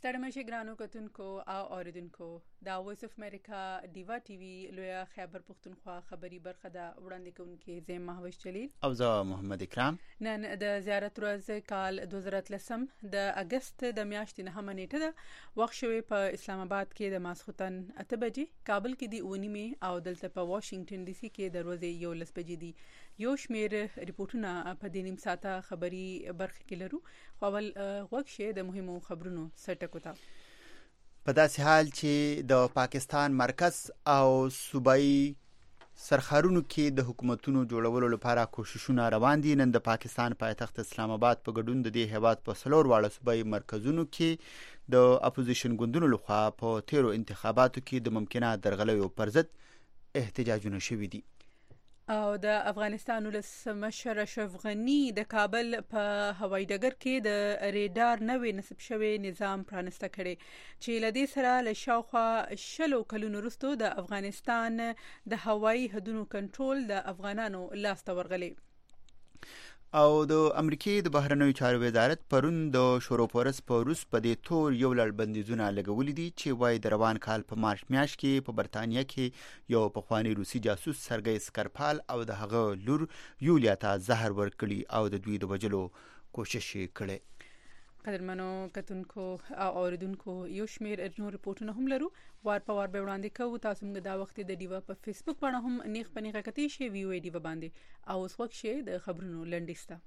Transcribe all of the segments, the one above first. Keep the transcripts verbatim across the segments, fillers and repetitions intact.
ستړي مشه ګرانو کتونکو او اوریدونکو دا وایس اف امریکا دیوا ټي وي لویا خیبر پښتونخوا خبری برخه دا وړاندې کوونکې زم مهوش جلیل او زه محمد اکرام. نن د زیارت ورځ کال دوه زره اتلسم د اگست د میاشتې نه هم نیټه ده. وخت شوی په اسلام آباد کې د ماسختن اته بجې، کابل کې دی اونیمه او دلته په واشنگټن ډي سي کې د ورځې یو لس بجې دي. یو شمیر ریپورتونه په دې نیم ساعته خبری برخه کې لرو. خو ول وخت شه د مهمو خبرونو سرټکو ته په داسې حال چې د پاکستان مرکز او صوبایي سرخارونو کې د حکومتونو جوړولو لپاره کوششونه روان دي. نن د پاکستان پایتخت اسلام آباد په ګډون د دې هیواد په سلور واړه صوبایي مرکزونو کې د اپوزیشن ګوندونو لخوا په تیرو انتخاباتو کې د ممکنه درغلیو پر ضد احتجاجونه شوي دي. او د افغانستان ولسمشر اشرف غنی د کابل په هوایي ډګر کې د ریډار نوې نصب شوی نظام پرانسته کړي چې لدې سره له شاوخوا شلو کلونو وروسته د افغانستان د هوایي حدودو کنټرول د افغانانو لاس ته ورغلی. او د امریکای د بهرنیو چارو وزارت پرون د شوروپورس په روس په دې تور یو لړ بندیزونه لګولې دي چې وايي د روان کال په مارچ میاشت کې په برتانیا کې یو پخوانی روسي جاسوس سرګی سکرپال او د هغه لور یولیا ته زهر ورکړي او د دوی د وجلو کوشش کړي. قدرمنو کتونکو او اوریدونکو یو شمیر نور ریپورتونه هم لرو. وار په وار به وړاندې کوو. تاسو موږ دا وخت د دیوا په فیسبوک باندې هم نیغ پنیغه کتی شي وی وی دیوا باندې او اوس وخت شي د خبرونو لنډیسته.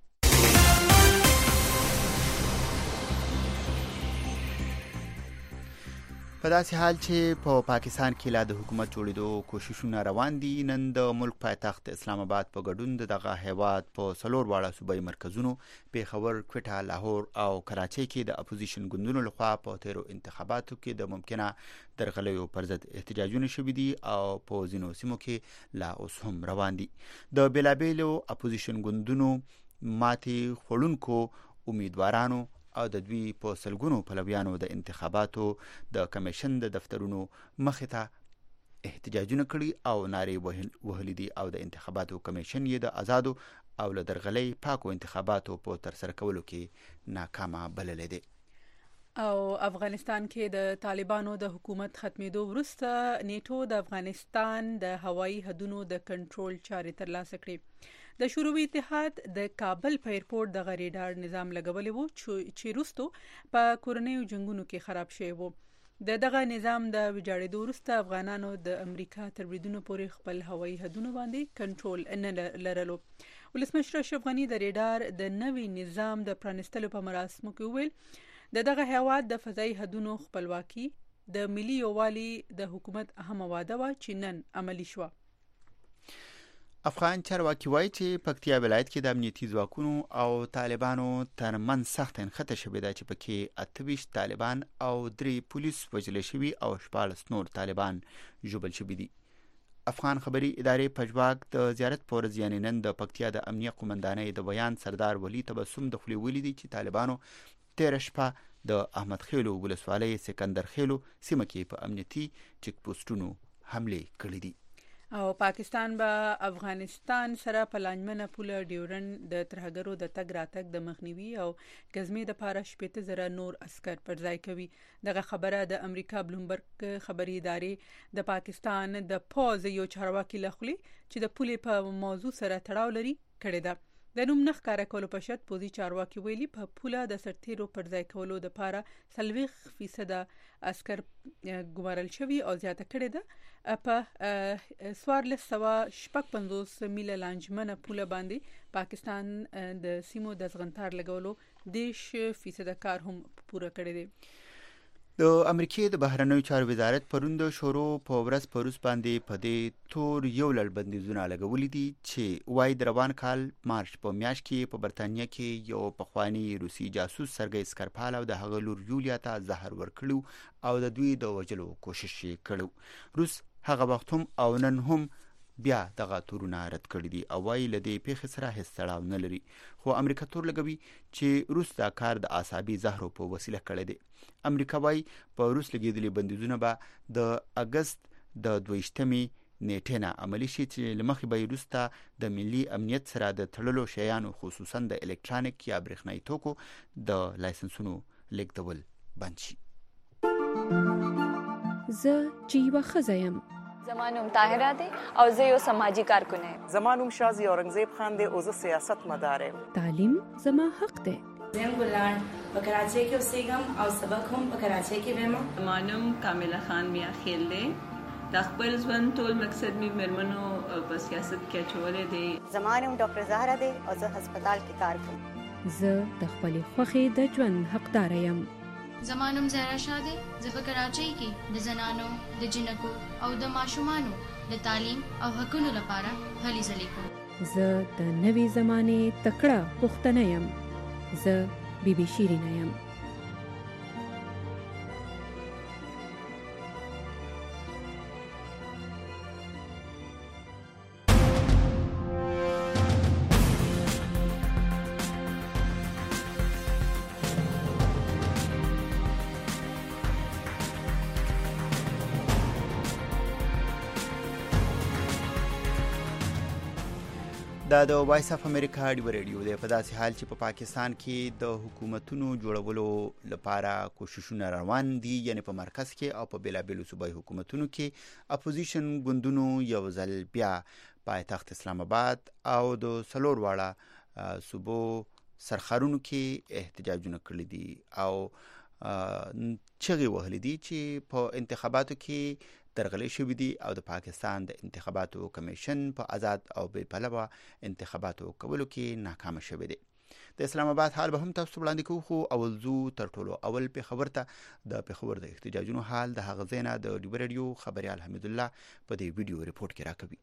په داسې حال چې په پا پاکستان کې لا د حکومت جوړېدو کوششونه روان دي، نن د ملک پایتخت اسلام آباد په ګډون دغه هیواد په سلور واړه صوبایي مرکزونو پیښور، کوټه، لاهور او کراچۍ کې د اپوزیشن ګوندونو لخوا په تیرو انتخاباتو کې د ممکنه درغلیو پر ضد احتجاجونه شوي دي او په ځینو سیمو کې لا اوس هم روان دي. د بیلابیلو اپوزیشن ګوندونو ماتې خوړونکو امیدوارانو او د دوی په سلګونو پلویانو د انتخاباتو د کمیشن د دفترونو مخې ته احتجاجونه کړي او نارې وهلي دي او د انتخاباتو کمیشن یې د آزادو او له درغلۍ پاکو انتخاباتو په ترسره کولو کې ناکامه بللې دي. او افغانستان کې د طالبانو د حکومت ختمېدو وروسته نیټو د افغانستان د هوایي حدودو د کنټرول چارې ترلاسه کړې. د شوروي اتحاد د کابل په ایرپورټ د غریډار نظام لګولې وو چې وروسته په کورنیو جنگونو کې خراب شوی وو. د دغه نظام د ویجاړېدو وروسته افغانانو د امریکا تر بریدونو پورې خپل هوایي حدودونه باندې کنټرول نه لرلو. ولسمشر اشرف غنی د ریډار د نوي نظام د پرانستلو په مراسمو کې وویل د دغه هیواد د فضایي حدودو خپلواکي د ملي یووالي د حکومت اهمه وعده و چې نن عملی شوه. افغان چارواکي وایي چې پکتیا ولایت کې د امنیتي ځواکونو او طالبانو ترمنځ سخت انخته شوې ده چې پکې اته ویشت طالبان او درې پولیس وژل شوي او شپاړس نور طالبان ژوبل شوي دي. افغان خبري ادارې پجواک د زیارت په ورځ یعنې نن د پکتیا د امنیه قومندانۍ د بیان سردار ولی تبسم د خولې ویلي دي چې طالبانو تېره شپه د احمد خیلو ولسوالۍ سکندر خیلو سیمه کې په امنیتي چیک پوسټونو حمله کړې دي. او پاکستان به افغانستان سره په لانجمنه پوله ډیورنډ د ترهګرو د تګ راتګ د مخنیوي او ګزمې د پاره شپږ زره نور عسكر پر ځای کوي. دغه خبره د امریکا بلومبرګ خبري ادارې د پاکستان د پوز یو چارواکي لخوا چې د پولې په موضوع سره تړاو لري کړی ده. د نوم نه ښکارا کولو په شرط پوزي چارواکي ویلي په پوله د سرتیرو پر ځای کولو د پاره سلويخ فیصد عسكر ګمارل شوی او زیاته کړی ده. په سوارلس سوا شپږ پنځوس میله لانجمنه پوله باندې پاکستان د سیمو د زغنتار لګولو دیش فیصد کار هم پوره کړی دی. د امریکای د بهرنیو چارو وزارت پرون د شورو په ورځ په روس باندې په دې تور یو لړ بندیزونه لګولې دي چې وايي د روان کال مارچ په میاشت کې په برتانیا کې یو پخوانی روسي جاسوس سرګی سکرپال او د هغه لور یولیا ته زهر ورکړو او د دوی د وژلو کوشش یې کړو. روس هغه وخت هم او نن هم بیا دغه تورونه رد کړی دي او وايي له دې پیښې سره هیڅ تړاو نه لري. خو امریکا تور لګوي چې روس دا کار د اعصابي زهرو په وسیله کړی دی. امریکا وايي په روس لګیدلي بندیزونه به د اگست د دویشتمې نیټې نه عملي شي چې لمخې به وروسته د ملي امنیت سره د تړلو شیانو خصوصا د الکترونیک یا برېښنایي توکو د لایسنسونو لیږدول بند شي. زه چې یوه ښځه یم. زما نوم طاهره دی او زه یو سماجي کارکن یم. زما نوم شازي اورنګزیب خان دی او زه سیاست مدار یم. تعلیم زما حق دی. زم ګلان په کراچۍ کې اوسېږم او سبق هم په کراچۍ کې وایم. زما نوم کامله خان میا خیل دی. د خپل ژوند ټول مقصد مې مېرمنو په سیاست کې اچولی دی. زما نوم ډاکټر زهره دی او زه هسپتال کې کار کوم. زه د خپلې خوښې د ژوند حقدار یم. زما نوم زهرا شاه دی. زه په کراچۍ کې د زنانو د جنکو او د ماشومانو د تعلیم او حقونو لپاره هلې ځلې کوم. زه د نوې زمانې تکړه پښتنه یم. زه بیبي شیرینه یم. دا د وایس اف امریکا ډیو ریډیو دی. په داسې حال چې په پا پاکستان کې د حکومتونو جوړولو لپاره کوششونه روان دي، یعنی په مرکز کې او په بیلابیلو صوبایي حکومتونو کې اپوزیشن ګوندونو یو ځل بیا پایتخت اسلام آباد او د څلور واړه صوبو سرخارونو کې احتجاجونه کړي دي او چغې وهلې دي چې په انتخاباتو کې درغلې شوې دي او د پاکستان د انتخاباتو کمیشن په آزاد او بې پلوه انتخاباتو کولو کې ناکام شوی دی. د اسلام آباد حال به هم تاسو وړاندې کوو، خو اول زو تر ټولو اول پېښور ته د پېښور د احتجاجونو حال د هغه ځای نه د ډیو ریډیو خبريال حمید الله په دې ویډیو ریپورت کې راکوي.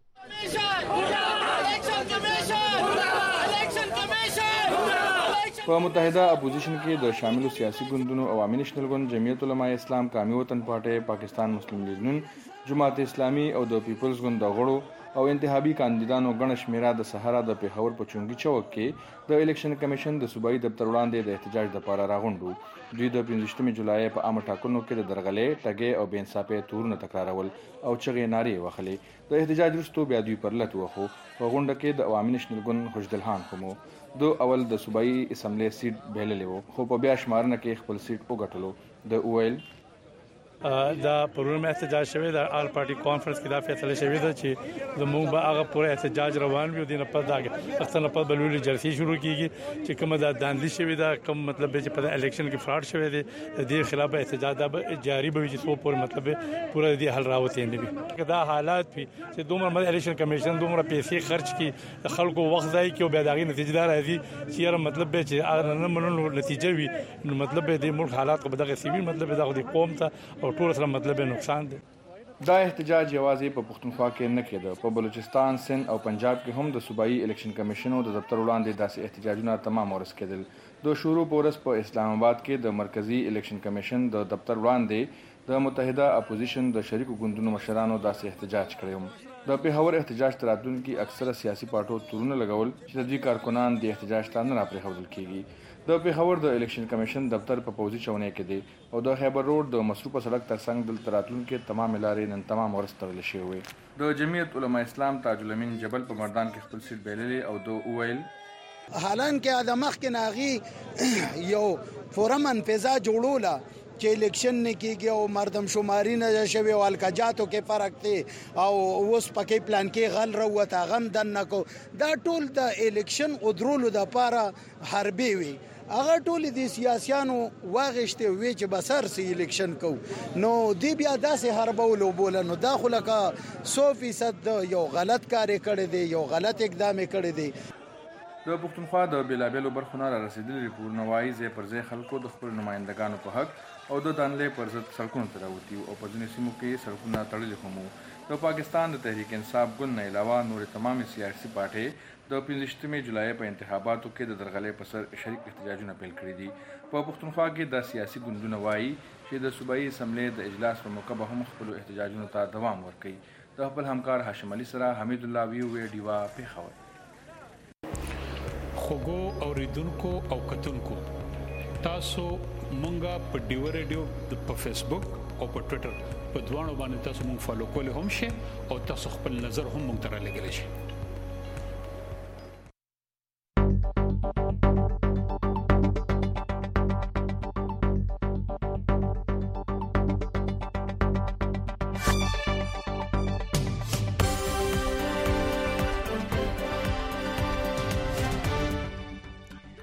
په متحده اپوزیشن کې د شاملو سیاسي ګوندونو عوامي نېشنل ګوند، جمعیت علماء اسلام، قومي وطن پارټي، پاکستان مسلم لیگ نون، جماعت اسلامي او د پیپلز ګوند د غړو او انتخابي کاندیدانو ګڼ شمېره د سهارا د پېښور په چونګي چوک کې د الیکشن کمیشن د صوبایي دفتر وړاندې د احتجاج لپاره راغونډو. دوی د پنځویشتمې جولای په عامه ټاکنو کې د درغلې، ټګې او بې انصافۍ تورونه تکرارول او چغې نارې وهلې. د احتجاج وروسته بیا دوی پر لټ وخو. په غونډه کې د عوامي نېشنل ګوند خوشدلحان هم دو اول د صوبایي اسمبلی سیټ بیللې وو، خو په بیا شمارنه کې خپل سیټ وګټلو. د اویل دا پرون احتجاج شوی د آل پارټي کانفرنس کې دا فیصله شوی ده چې زموږ به هغه پوره احتجاج روان وي. دینه په داګه اختنه په بلولي جلسې شروع کیږي چې کومه دا داندلی شوی دا کوم مطلب چې په الیکشن کې فراډ شوی دی، د دې خلاف احتجاج دا جاری به چې څو پوره مطلب پوره دې حل راوته نه وي. دا حالات وي چې دومره مد الیکشن کمیشن دومره پیسې خرج کړي، خلکو وخت ځای کې او بیا داغي نتیجه دار راځي چې یاره مطلب به چې نه منلو نتیجه وي، نو مطلب د ملک حالات په دغه سیوی مطلب دا د قوم ته ټول سره مطلب نقصان دی. دا احتجاج یوازې په پښتونخوا کې نه کېده، په بلوچستان، سند او پنجاب کې هم د صوبایي الیکشن کمیشنو د دفتر وړاندې داسې احتجاجونه تمام ورس کېدل. د شروع په ورځ په اسلام آباد کې د مرکزی الیکشن کمیشن د دفتر وړاندې د متحده اپوزیشن د شریکو ګوندونو مشرانو داسې احتجاج کړی. د پېښور احتجاج ته راتلونکي اکثره سیاسي پارټو تورونه لګول چې د دوی کارکنان د احتجاج ته نه راپرېښودل کېږي. د پېښور د الیکشن کمیشن دفتر په پوځي چونې کې دی او د خیبر روډ د مصروفه سړک ترڅنګ دلته راتلونکي تمام لارې نن تمام ورځ تړل شوې وې. د جمعیت علماء اسلام تاج الامین جبل په مردان کې خپل سیټ بیللې او د اویل حالانکه د مخکې ناغي یو فورمن فضا جوړوله چې الیکشن نه کیږي او مردم شماري نه شوي او الکاجاتو کې فرق دی او اوس پکې پلان کې غل روته غم دنه کو. دا ټول د الیکشن او درولو د پاره حربي وي. هغه ټول د سیاسيانو واغشته وی چې بسر سي الیکشن کو، نو دی بیا داسې حربولو بولنو داخله کا سو فیصد یو غلط کار کړی دی، یو غلط اقدام کړی دی. د پښتونخوا د بیلابیلو برخو نه را رسیدلي ریپورټونه ځای پر ځای خلکو د خپل نمائندګانو په حق او د دانلې پر ضد سړکونو ته راوتي او په ځینو سیمو کې سړکونه تړلي هم وو. د پاکستان د تحریک انصاف ګوند نه علاوه نور تمامې سیاسي پارټۍ د پنځویشتمې جولای په انتخاباتو کې د درغلې په سر شریک احتجاجونه پیل کړي دي. په پښتونخوا کې د سیاسي ګوندونه وایي چې د صوبایي اسمبلی د اجلاس په موقع به هم خپل احتجاجونو ته دوام ورکوي. د خپل همکار هاشم علي سره حمید الله ویو ډیوا پېښور. خوګو اوریدونکو او کتونکو تاسو مونږه په ډیو ریډیو په فیسبوک او په ټوئیټر په دوانو باندې تاسو مونږ فالو کولای هم شئ او تاسو خپل نظر هم مونږ ته رالیږلی شئ.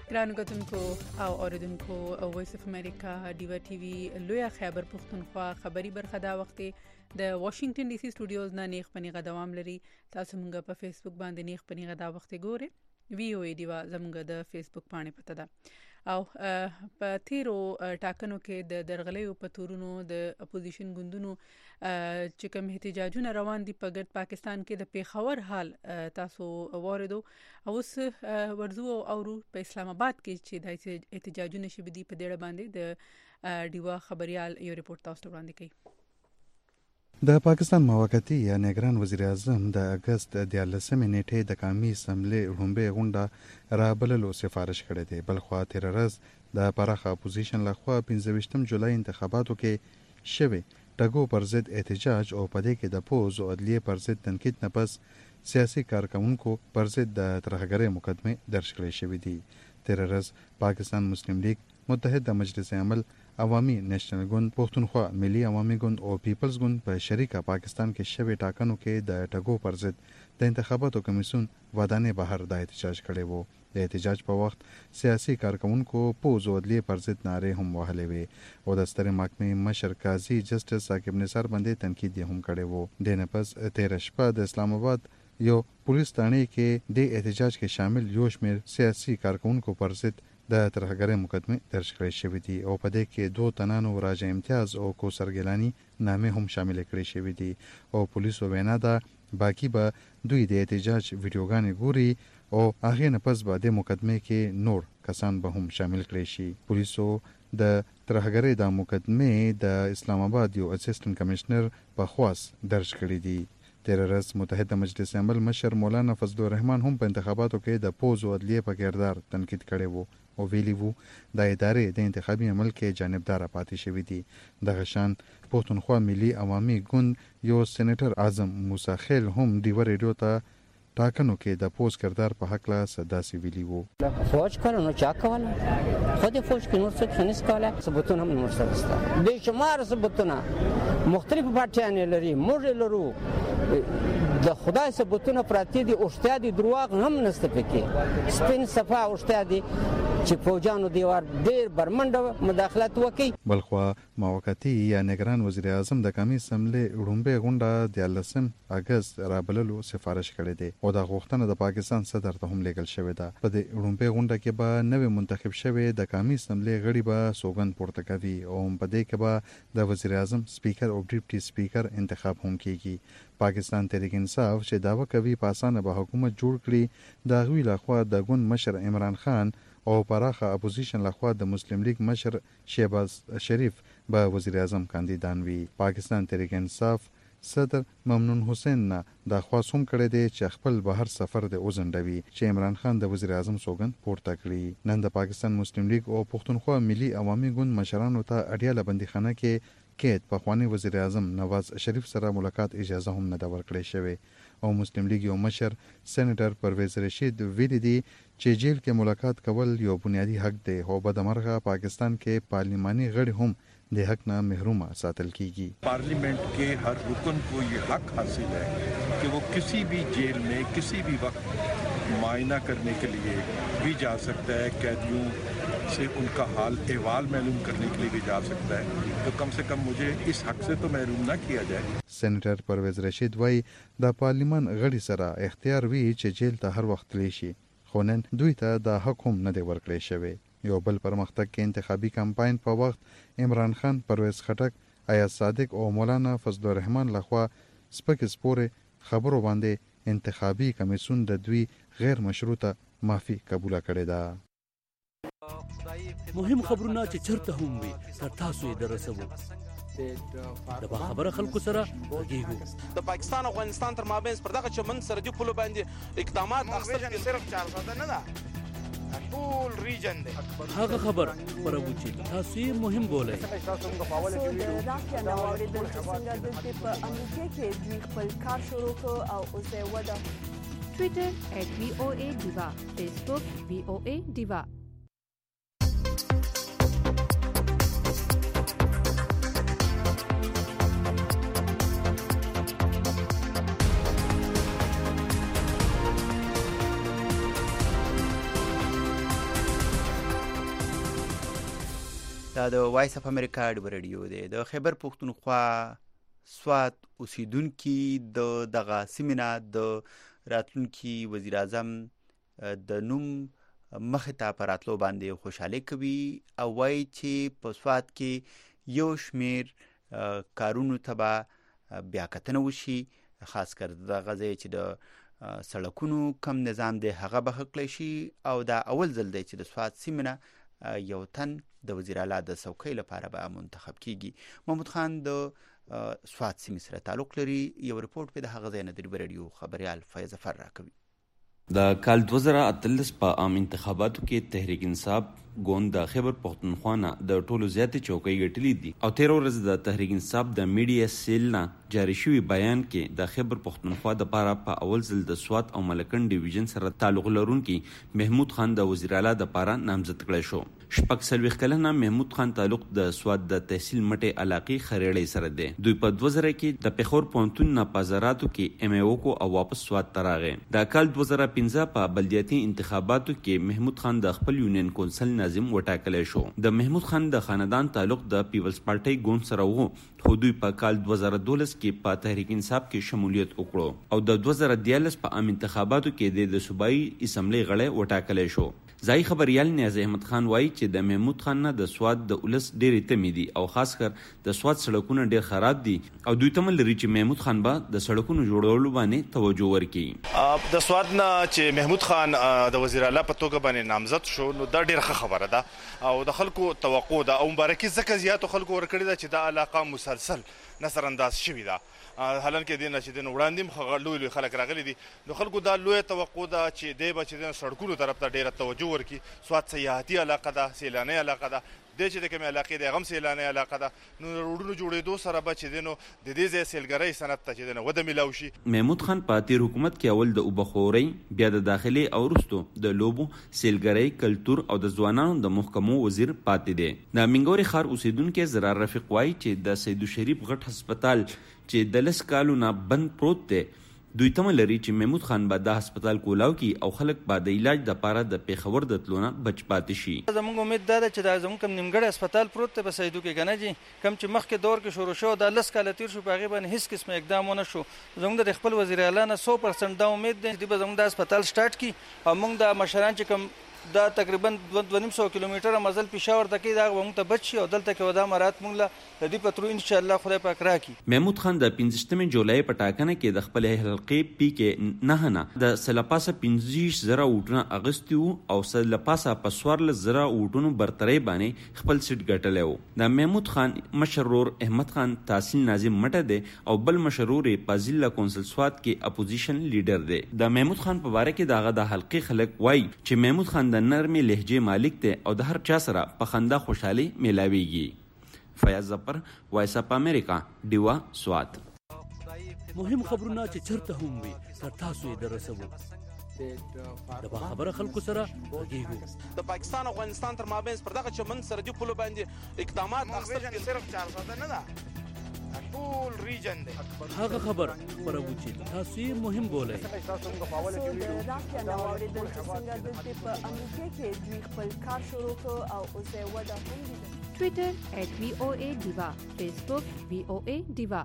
ګرانو کتونکو او اوریدونکو وایس اف امریکا ډیوا ټي وي لویا خیبر پښتونخوا خبری برخه دا وخت د واشنگټن ډي سي سټوډیوز نه نیخ پنیغه دوام لري. تاسو مونږ په فیسبوک باندې نیخ پنیغه دا وخت ګورئ. وی او ای ډیوا زموږ د فیسبوک باندې پته ده او په تیرو ټاکنو کې د درغلیو په تورونو د اپوزیشن ګوندونو چې کوم احتجاجونه روان دي په ګرد پاکستان کې د پیښور حال تاسو واردو او اوس ورزو او اورو په اسلام آباد کې چې د احتجاجونه شوي دي په دې باندې د ډیوا خبريال یو ریپورت تاسو وړاندې کوي. د پاکستان موقتی یا نگران وزیر اعظم د اگست دیارلسمې نیټې د قومي اسمبلې وړاندې غونډه را بللو سفارش کړې ده. بلخوا تیر ورځ د پراخه اپوزیشن لخوا پنځه جولای انتخاباتو کې شوه ټګو پر ضد احتجاج او پدې کې د پوز او عدلیه پر ضد تنقید نه پس سیاسي کارکونکو پر ضد د ترهګرۍ مقدمه درج کړې شوې دي. تیر ورځ پاکستان مسلم لیگ، متحد مجلس عمل، عوامي نېشنل ګوند، پښتونخوا ملي عوامي ګوند او پیپلز ګوند په شریکه پاکستان کې شوی ټاکنو کې د ټګو پر ضد د انتخاباتو کمیسیون ودانې بهر د احتجاج کړي وو. د احتجاج په وخت سیاسي کارکونکو پوز او عدلیه پر ضد نارې هم وهلې وي او د سترې محکمې مشر قاضي جسټس ثاقب نثار باندې تنقید هم کړي وو. د نه پس تیر شپه د اسلام آباد یو پولیس تانې کې د احتجاج کې شامل یو شمېر سیاسي کارکونکو پر ضد د ترهګرۍ مقدمه درج کړې شوې دي او په دې کې دوه تنانو راجا امتیاز او کوثر ګیلانی نامې هم شامل کړې شوې دي او پولیسو وینا ده باقی به دوی د احتجاج ویډیوګانې ګوري او هغه نه پس به د مقدمه کې نور کسان به هم شامل کړي شي. پولیسو د ترهګرۍ د مقدمه د اسلام آباد یو اسسټنټ کمشنر په خواست درج کړې دي. تیر ورځ متحد مجلس عمل مشر مولانا فضل الرحمن هم په انتخاباتو کې د پوز او عدلیه په کردار تنقید کړی وو او ویلی وو د ادارې د انتخابي عمل کې جانبدار پاتې شوی دي. دغه شان پښتونخوا ملي عوامي ګوند یو سېنیټر اعظم موسی خیل هم ډیو ریډیو ته ټاکنو کې د پوز کردار په حق لا صداسي ویلی وو. فوج کارو نو چا کوله خود فوج کې نور څه خنیس کوله ثبوتونه هم نور سره سره به شمار ثبوتونه مختلف پارټیان لري موږ لرو د خدای ثبوتونه پراتی دي اوشتیا دي دروغ هم نسته پکې سپین صفه اوشتیا دي چې فوجانو دیوار ډیر برمنډه مداخلت وکړي. بلخوا موقتی یا نگران وزیر اعظم د قومي اسمبلې وړاندې غونډه د لسم اگست را بللو سفارش کړې ده او د غوښتنه د پاکستان صدر ته هم لیږل شوې ده. په دې وړاندې غونډه کې به نوې منتخب شوی د قومي اسمبلې غړي به سوګند پورته کوي او په دې کې به د وزیر اعظم سپیکر او ډیپټي سپیکر انتخاب هم کیږي. پاکستان تحریک انصاف چې داوا کوي په اسانه به حکومت جوړ کړي د غوی لخوا د ګوند مشر عمران خان او پراخه اپوزیشن لخوا د مسلم لیگ مشر شهباز شریف به وزیر اعظم کاندیدان وي. پاکستان تحریک انصاف صدر ممنون حسین نه د خواص هم کړی دی چې خپل بهر سفر د اوزندوي چې عمران خان د وزیر اعظم سوګند پورته کړی. نن د پاکستان مسلم لیگ او پښتونخوا ملي عوامي ګوند مشرانو ته اډیاله بندیخانه کې کې په خواني وزیر اعظم نواز شریف سره ملاقات اجازه هم نه دا ورکړې شوې او مسلم لیگ یو مشر سېنیټر پرویز رشید ویلي دي چې جیل کې ملاقات کول یو بنیادی حق دی او بدمرغه پاکستان کې پارلیماني غړي هم د حق نه محروم ساتل کیږي. पार्लियामेंट के हर रुकन को ये हक हासिल है कि वो किसी भी जेल में किसी भी वक्त मुआयना करने के लिए भी जा सकता है, कैदियों से उनका हाल अहवाल मालूम करने के लिए भी जा सकता है, तो कम से कम मुझे इस हक से तो महरूम ना किया जाए. سېنیټر پرویز رشید وایي د پارلیمان غړي سره اختیار وی چې جیل ته هر وخت تللی شي خو نن دوی ته د حق هم نه دی ورکړی شوی. یو بل پرمختګ کې انتخابي کمپاین په وخت عمران خان، پرویز خټک، ایاز صادق او مولانا فضل الرحمن لخوا سپک سپورې خبرو باندې انتخابي کمیسیون د دوی غیر مشروطه معافي قبول کړې ده. مهم خبرونه چې چرته هم وي تر تاسو یې درسوو د باخبره خلکو سره غږیږو. د پاکستان او افغانستان تر مابین پر دغه چمن سرحدي پولو باندې اقدامات اخیستل صرف چار ساده نه ده، ټول ریجن دی. هغه خبر خبرو چې تاسو یې مهم بولئ. سو د راکیا نو اوریدل چې څنګه د په امریکا کې دوی خپل کار شروع کړ او اوس یې وده. ټویټر ایٹ وی او اے ډیوا، فیسبوک وی او اے ډیوا. دا د وایس اف امریکا ډیو رادیو دی. د خیبر پښتونخوا سوات اوسیدونکي د دغه سیمینه د راتلونکي وزیر اعظم د نوم مخې ته په راتلو باندې خوشحالي کوي او وایي چې په سوات کې یو شمیر کارونو ته به بیا کتنه وشي، خاص کر دغه ځای چې د سړکونو کم نظام دی هغه به ښه کړی شي او دا اول ځل دی چې د سوات سیمینه یو تن د وزیر اعلی د څوکۍ لپاره به منتخب کیږي. محمود خان د سوات سیمې سره تعلق لري. یو رپورټ په د هغه ځای نه د رادیو خبريال فیض ظفر راکوي. د کال دوه زره اتلس په عام انتخاباتو کې تحریک انصاف ګوند د خیبر پښتونخوا نه د ټولو زیاتې چوکۍ ګټلې دي او تیر ورځ د تحریک انصاف د میډیا سیل نه جاری شوی بیان کې د خیبر پښتونخوا د پاره په اول ځل د سوات او ملکن ډیویژن سره تعلق لرونکي محمود خان د وزیر اعلی د پاره نامزد کړی شو. شپږ څلوېښت کلنه محمود خان تعلق د سوات د تحصیل مټې علاقې خریړې سره دی. دوی په دوه زره کې د پېښور پوهنتون نه په زراعتو کې ایم ای او کو او واپس سوات ته راغی. د کال دوه زره پنځه په بلدیاتي انتخاباتو کې محمود خان د خپل یونین کونسل ناظم وټاکلی شو. د محمود خان د خاندان تعلق د پیپلز پارټۍ ګوند سره و، خو دوی په کال دوه زره دولس کې په تحریک انصاف کې شمولیت وکړو او د دوه زره دیارلس په عام انتخاباتو کې د صوبایي اسمبلی غړی وټاکلی شو. ځایي خبریال نیاز احمد خان وایي چې د محمود خان نه د سوات د ولس ډېرې تمې دي او خاص کر د سوات سړکونه ډېر خراب دي او دوی تمه لري چې محمود خان به د سړکونو جوړولو باندې توجه ورکړي. د سوات نه چې محمود خان د وزیر اعلی په توګه باندې نامزد شو نو دا ډېره ښه خبره ده او د خلکو توقع ده او مبارکي ځکه زیاتو خلکو ورکړې ده چې دا علاقه مسلسل نظر انداز شوې ده. حالانکه دین چې دین وړاندې مخ لوی لوی خلک راغلي دي نو خلکو دا لوی توقع ده چې دی به چې د سړکونو طرف ته ډېره توجه ورکړي. سوات سیاحتي علاقه ده، سیلاني علاقه ده، د چې د کومې علاقې د غم سیلاني علاقه ده نو روډونو جوړېدو سره به چې دینو د دې ځای سیلګرۍ صنعت ته چې دینو وده میلاو شي. محمود خان په تیر حکومت کې اول د اوبخوري بیا د داخلي او وروستو د لوبو سیلګرۍ کلتور او د ځوانانو د محکمو وزیر پاتې دی. د منګوري ښار اوسیدونکو زرار رفیق وایي چې د سیدو شریف غټ هسپتال چې د لس کالو نه بند پروت دی دوی تمه لري چې محمود خان به د هسپتال کولاو کی او خلک به د علاج د پاره د پیښور د تلونه بچ پاتې شي. زموږ امید ده چې دا زموږ کوم نیمګړی هسپتال پروت دی په سیدو کې کنه جی کم چې مخکې دور کې شروع شو د لس کاله تیر شو په هغې باندې هیڅ قسم اقدام ونه شو. زموږ د خپل وزیر اعلی نه سو پرسنټ دا امید دی چې به زموږ د هسپتال سټارټ کړي او موږ د مشران چې کوم دا تقریبا دوه نیم سوه کیلومتره مزل پېښور ته کې دا موږ ته بچ شي او دلته کې ودا مرات موږ له د دې پترو ان شاء الله خدای پاک راکړي. محمود خان د پنځه جولای په ټاکنه کې د خپل حلقې پی کې نه نه د سلپاسه پنځه زره ووټونه اغوستي وو او سلپاسه په څوارلس زره ووټونو برترۍ باندې خپل سیټ ګټلی و. د محمود خان مشر ورور احمد خان تحصیل ناظم مټه دی او بل مشر ورور یې په ضلع کونسل سوات کې اپوزیشن لیډر دی. د محمود خان په باره کې دغه د حلقې خلک وایي چې محمود خان د نرمې لهجې مالک دی او د هر چا سره په خندا خوشحالي میلاویږي. فیاض ظفر، وایس اپ امریکا، ډیوا سوات. مهم خبرونه چې چرته هم وي تر تاسو یې درسوو. د باخبره خلکو سره غږیږو. د پاکستان او افغانستان تر مابین پر دغه چمن سرحدي پولو باندې اقدامات اخیستل کې صرف چار ساده نه ده ټول ریجن دی. هغه خبر خبرو چې تاسو یې مهم بولئ. د رافیا نو اوریدل چې څنګه د په امریکا کې دوی خپل کار شروع کړ او اوس یې وده هم دي. ټویټر ایٹ وی او اے ډیوا، فیسبوک وی او اے ډیوا.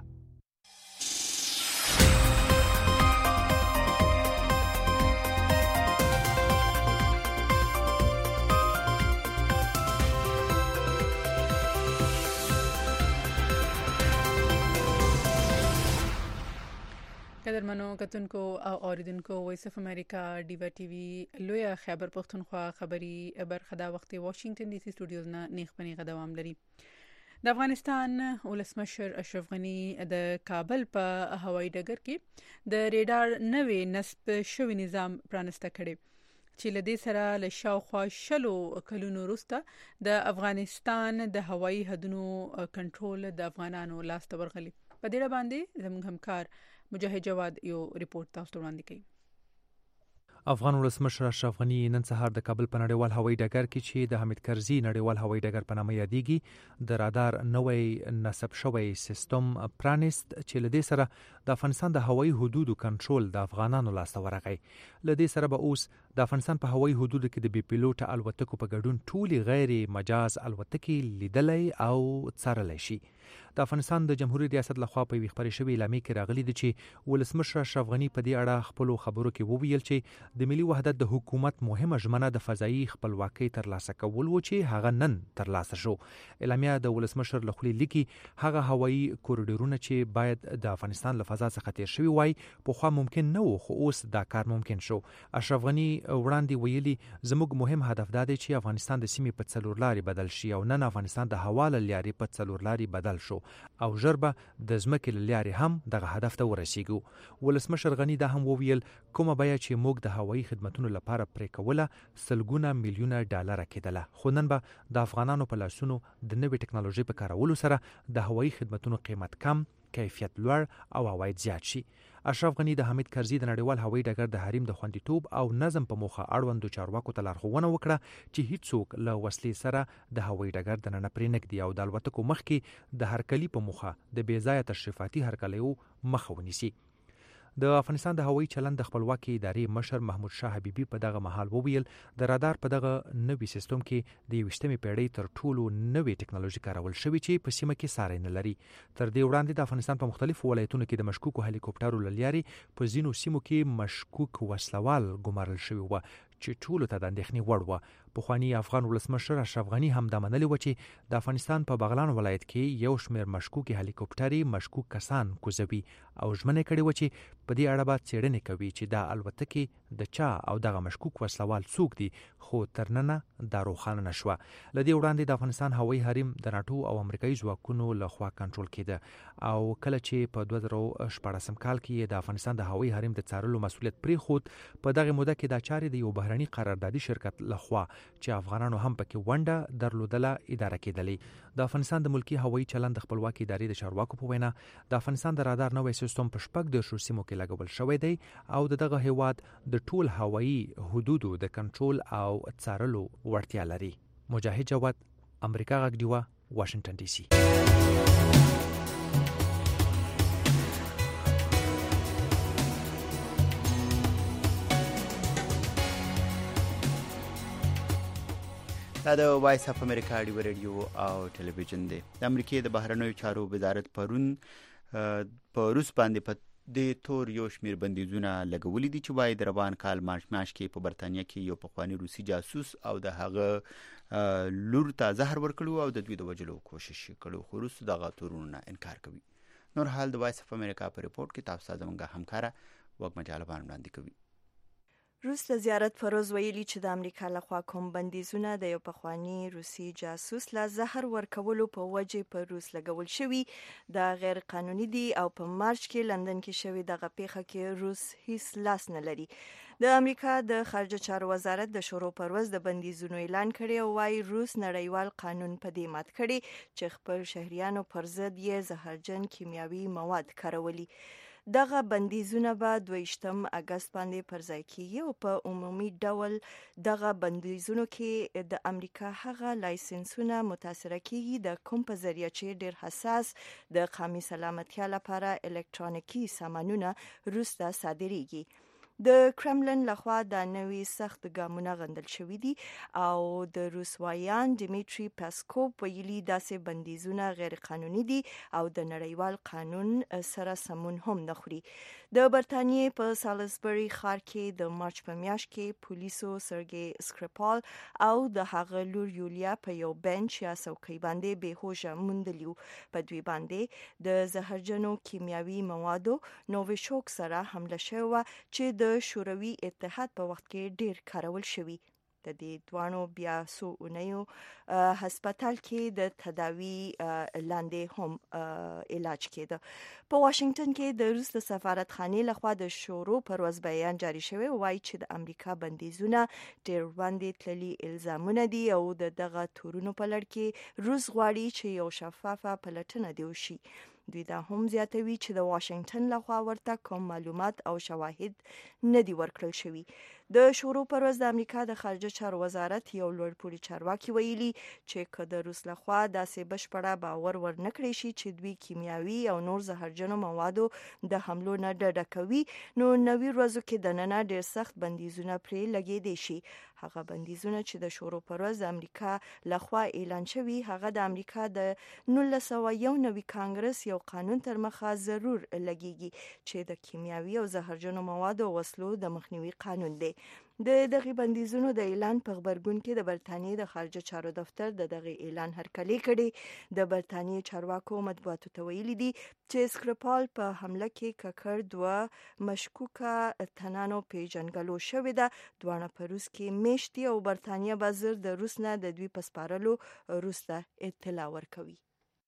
قدرمنو کتونکو او اوریدونکو وایس اف امریکا ډیوا ټي وي لویا خیبر پښتونخوا خبری برخه دا وخت واشنگټن ډي سي سټوډیوز نه نیخ پنی غدوام لري. د افغانستان ولسمشر اشرف غنی د کابل په هوایي ډګر کې د ریډار نوې نصب شوی نظام پرانسته کړي چې لدې سره له شاوخوا شلو کلونو وروسته د افغانستان د هوایي حدونو کنټرول د افغانانو لاس ته ورغلی. په دې باندې زموږ همکار مجاهد جواد یو ریپورت تاسو ته وړاندې کوي. افغان ولسمشر اشرف غنی نن سهار د کابل په نړیوال هوایي ډګر کې چې د حمید کرزي نړیوال هوایي ډګر په نامه یادېږي د رادار نوې نصب شوی سیستم پرانست چې لدې سره د افغانستان د هوایي حدودو کنټرول د افغانانو لاسته ورغی. لدې سره به اوس د افغانستان په هوایي حدودو کې د بي پیلوټ الوتکو په ګډون ټولي غیر مجاز الوتکې لیدلای او څارلای شي. د افغانستان د جمهوریت ریاست لخوا په وی خبرې شوې اعلامیه کې راغلي دي چې ولسمشر اشرف غنی په دې اړه خپل خبرو کې وویل چې د ملي وحدت د حکومت مهمه ژمنه د فضایي خپلواکۍ ترلاسه کول و چې هغه نن ترلاسه شو. اعلامیه د ولسمشر له خولې لیکي هغه هوایي کوریډورونه چې باید د افغانستان له فضا څخه تیر شوي وای په خو ممکن نه و خو اوس دا کار ممکن شو. اشرف غنی وړاندې ویلي زموږ مهم هدف دا دی چې افغانستان د سیمې په څلور لارې بدل شي او نن افغانستان د هوا له لارې په څلور لارې بدل شو او ژربه د ځمکې له لارې هم دغه هدف ته ورسیږو. ولسمشر غنی دا هم وویل کومه بیه چې موږ د هوایي خدماتو لپاره پرې کوله سلګونه میلیونه ډالر کېدله خو نن به د افغانانو په لاسونو د نوې ټکنالوژي په کارولو سره د هوایي خدماتو قیمت کم کیفیت لوړ او عواید زیات شي. اشرف غنی د حمید کرزي د نړیوال هوایي ډګر د حریم د خوندیتوب او نظم په موخه اړوندو چارواکو ته لارښوونه وکړه چې هیڅوک له وسلې سره د هوایي ډګر دننه پرې نږدې او د الوتکو مخکې د هرکلي په موخه د بې ځایه تشریفاتي هرکلیو مخه ونیسي. د افغانستان د هوایي چلند د خپلواکۍ ادارې مشر محمود شاه حبیبي په دغه مهال وویل د رادار په دغه نوي سیستم کې د یویشتمې پیړۍ تر ټولو نوې ټکنالوژي کارول شوې چې په سیمه کې ساری نه لري. تر دې وړاندې د افغانستان په مختلفو ولایتونو کې د مشکوکو هلیکوپټرو له لارې په ځینو سیمو کې مشکوک وسلوال ګمارل شوي وو چې ټولو ته د اندېښنې وړ وو. پخوانی افغان ولسمشر اشرف غنی هم دا منلي و چې د افغانستان په بغلان ولایت کې یو شمېر مشکوکې هلیکوپټرې مشکوک کسان کوزوي او ژمنه کړې و چې په دې اړه به څېړنې کوي چې دا الوتکې د چا او دغه مشکوک وسلوال څوک دي خو تر ننه دا روښانه نشوه. له دې وړاندې د افغانستان هوایي حریم د ناټو او امریکایي ځواکونو لخوا کنټرول کېده او کله چې په دوه زره شپاړسم کال کې د افغانستان د هوایي حریم د څارلو مسؤلیت پرېښود په دغه موده کې دا چارې د یو بهرني قراردادي شرکت لخوا چې افغانانو هم پکې ونډه درلودله اداره کېدلې. د افغانستان د ملکی هوایي چلند د خپلواکۍ ادارې د چارواکو په وینا د افغانستان د رادار نوې سیستم په شپږ دېرشو سیمو کې لګول شوی دی او د دغه هیواد د ټول هوایي حدودو د کنټرول او څارلو وړتیا لري. مجاهد جواد، امریکا غږ ډیوه، واشنگټن ډي سي. دا د وایس اف امریکا ډیو رادیو او ټلویزیون دی. د امریکای د بهرنیو چارو وزارت پرون په روس باندې په د تور یو شمیر بندیزونه لګولې دي چې وايي د روان کال مارچ میاشت کې په برتانیا کې یو پخوانی روسي جاسوس او د هغه لور ته زهر ورکړو او د دوی د وژلو کوشش کړو خو روس دغه تورونه انکار کوي. نور حال د وایس اف امریکا په ریپورت کې تاسو ته زموږ همکاره وګ مجالبان وړاندې کوي. روس د زیارت فروز ویلي چې د امریکا لخوا کوم بندیزونه د یو پخوانی روسي جاسوس لا زهر ورکولو په وجه په روس لګول شوی د غیر قانوني دي او په مارچ کې لندن کې شوی دغه پیښه کې روس هیڅ لاس نه لري. د امریکا د خارجه چارو وزارت د شروع پروز د بندیزونو اعلان کړي او وايي روس نړیوال قانون په دې مات کړي چې خپل شهریانو پر ضد یې زهرجن کیمیاوي مواد کارولي. دغه بندیزونه به دویشتم اگست باندې پر ځای کیږي او په عمومي ډول دغه بندیزونو کې د امریکا هغه لایسنسونه متاثر کیږي د کوم په ذریعہ چې ډیر حساس د قومي سلامتیا لپاره الکترونیکي سامانونه روس ته صادریږي. د کرملن لخوا د نوي سخت ګامونه غندل شوې دي او د روسوایان دیمیټری پاسکوف ویلي داسې بندیزونه غیر قانوني دي او د نړیوال قانون سره سمون هم نه خوري. د برتانیې په سالزبری ښار کې د مارچ په میاشت کې پولیسو سرګي سکریپال او د هغه لور یولیا په یو بنچ یا څوکۍ باندې بېهوشه موندلي وو. په دوی باندې د زهرجنو کیمیاوي موادو نوویشوک سره حمله شوې وه چې د شوروي اتحاد په وخت کې ډیر کارول شوی. د دې دوانو بیا سو اونیو هسپتال کې د تداوی لاندې هم علاج کېده. په واشنگټن کې د روس د سفارتخانې لخوا د شروع پروز بیان جاری شوی وایي چې د امریکا بندیزونه ډیر وړاندې تللي الزامونه دي او د دغه تورونو په لړ کې روس غواړي چې یو شفافه پلټنه دی وشي. دوی دا هم زیاتوي چې د واشنگټن لخوا ورته کوم معلومات او شواهد نه دي ورکړل شوي. د شورو پر ورځ د امریکا د خارجه چارو وزارت یو لوړپوړي چارواکي ویلي چې که د روس لخوا داسې بشپړه باور ورنکړي شي چې دوی کیمیاوي او نور زهرجنو موادو د حملو نه ډډه کوي نو نوي ورځو کې دننه ډیر سخت بندیزونه پرې لګېدای شي. هغه بندیزونه چې د شورو پر ورځ د امریکا لخوا اعلان شوي هغه د امریکا د نولس سوه یو نوي کانګرس یو قانون تر مخه ضرور لګیږي چې د کیمیاوي او زهرجنو موادو او وسلو د مخنیوي قانون دی. د دغه بندیزونو د اعلان په خبرګون کې د برتانیې د خارجه چارو دفتر د دغه اعلان هرکلی کړي. د برتانیې چارواکو مطبوعاتو ته ویلي دي چې سکرپال په حمله کې ککړ دوه مشکوکه تنانو پیژنګلو شوې ده. دواړه په روس کې میشتي او برتانیې به زر د روس نه د دوی په سپارلو وروسته اطلاع ورکوي.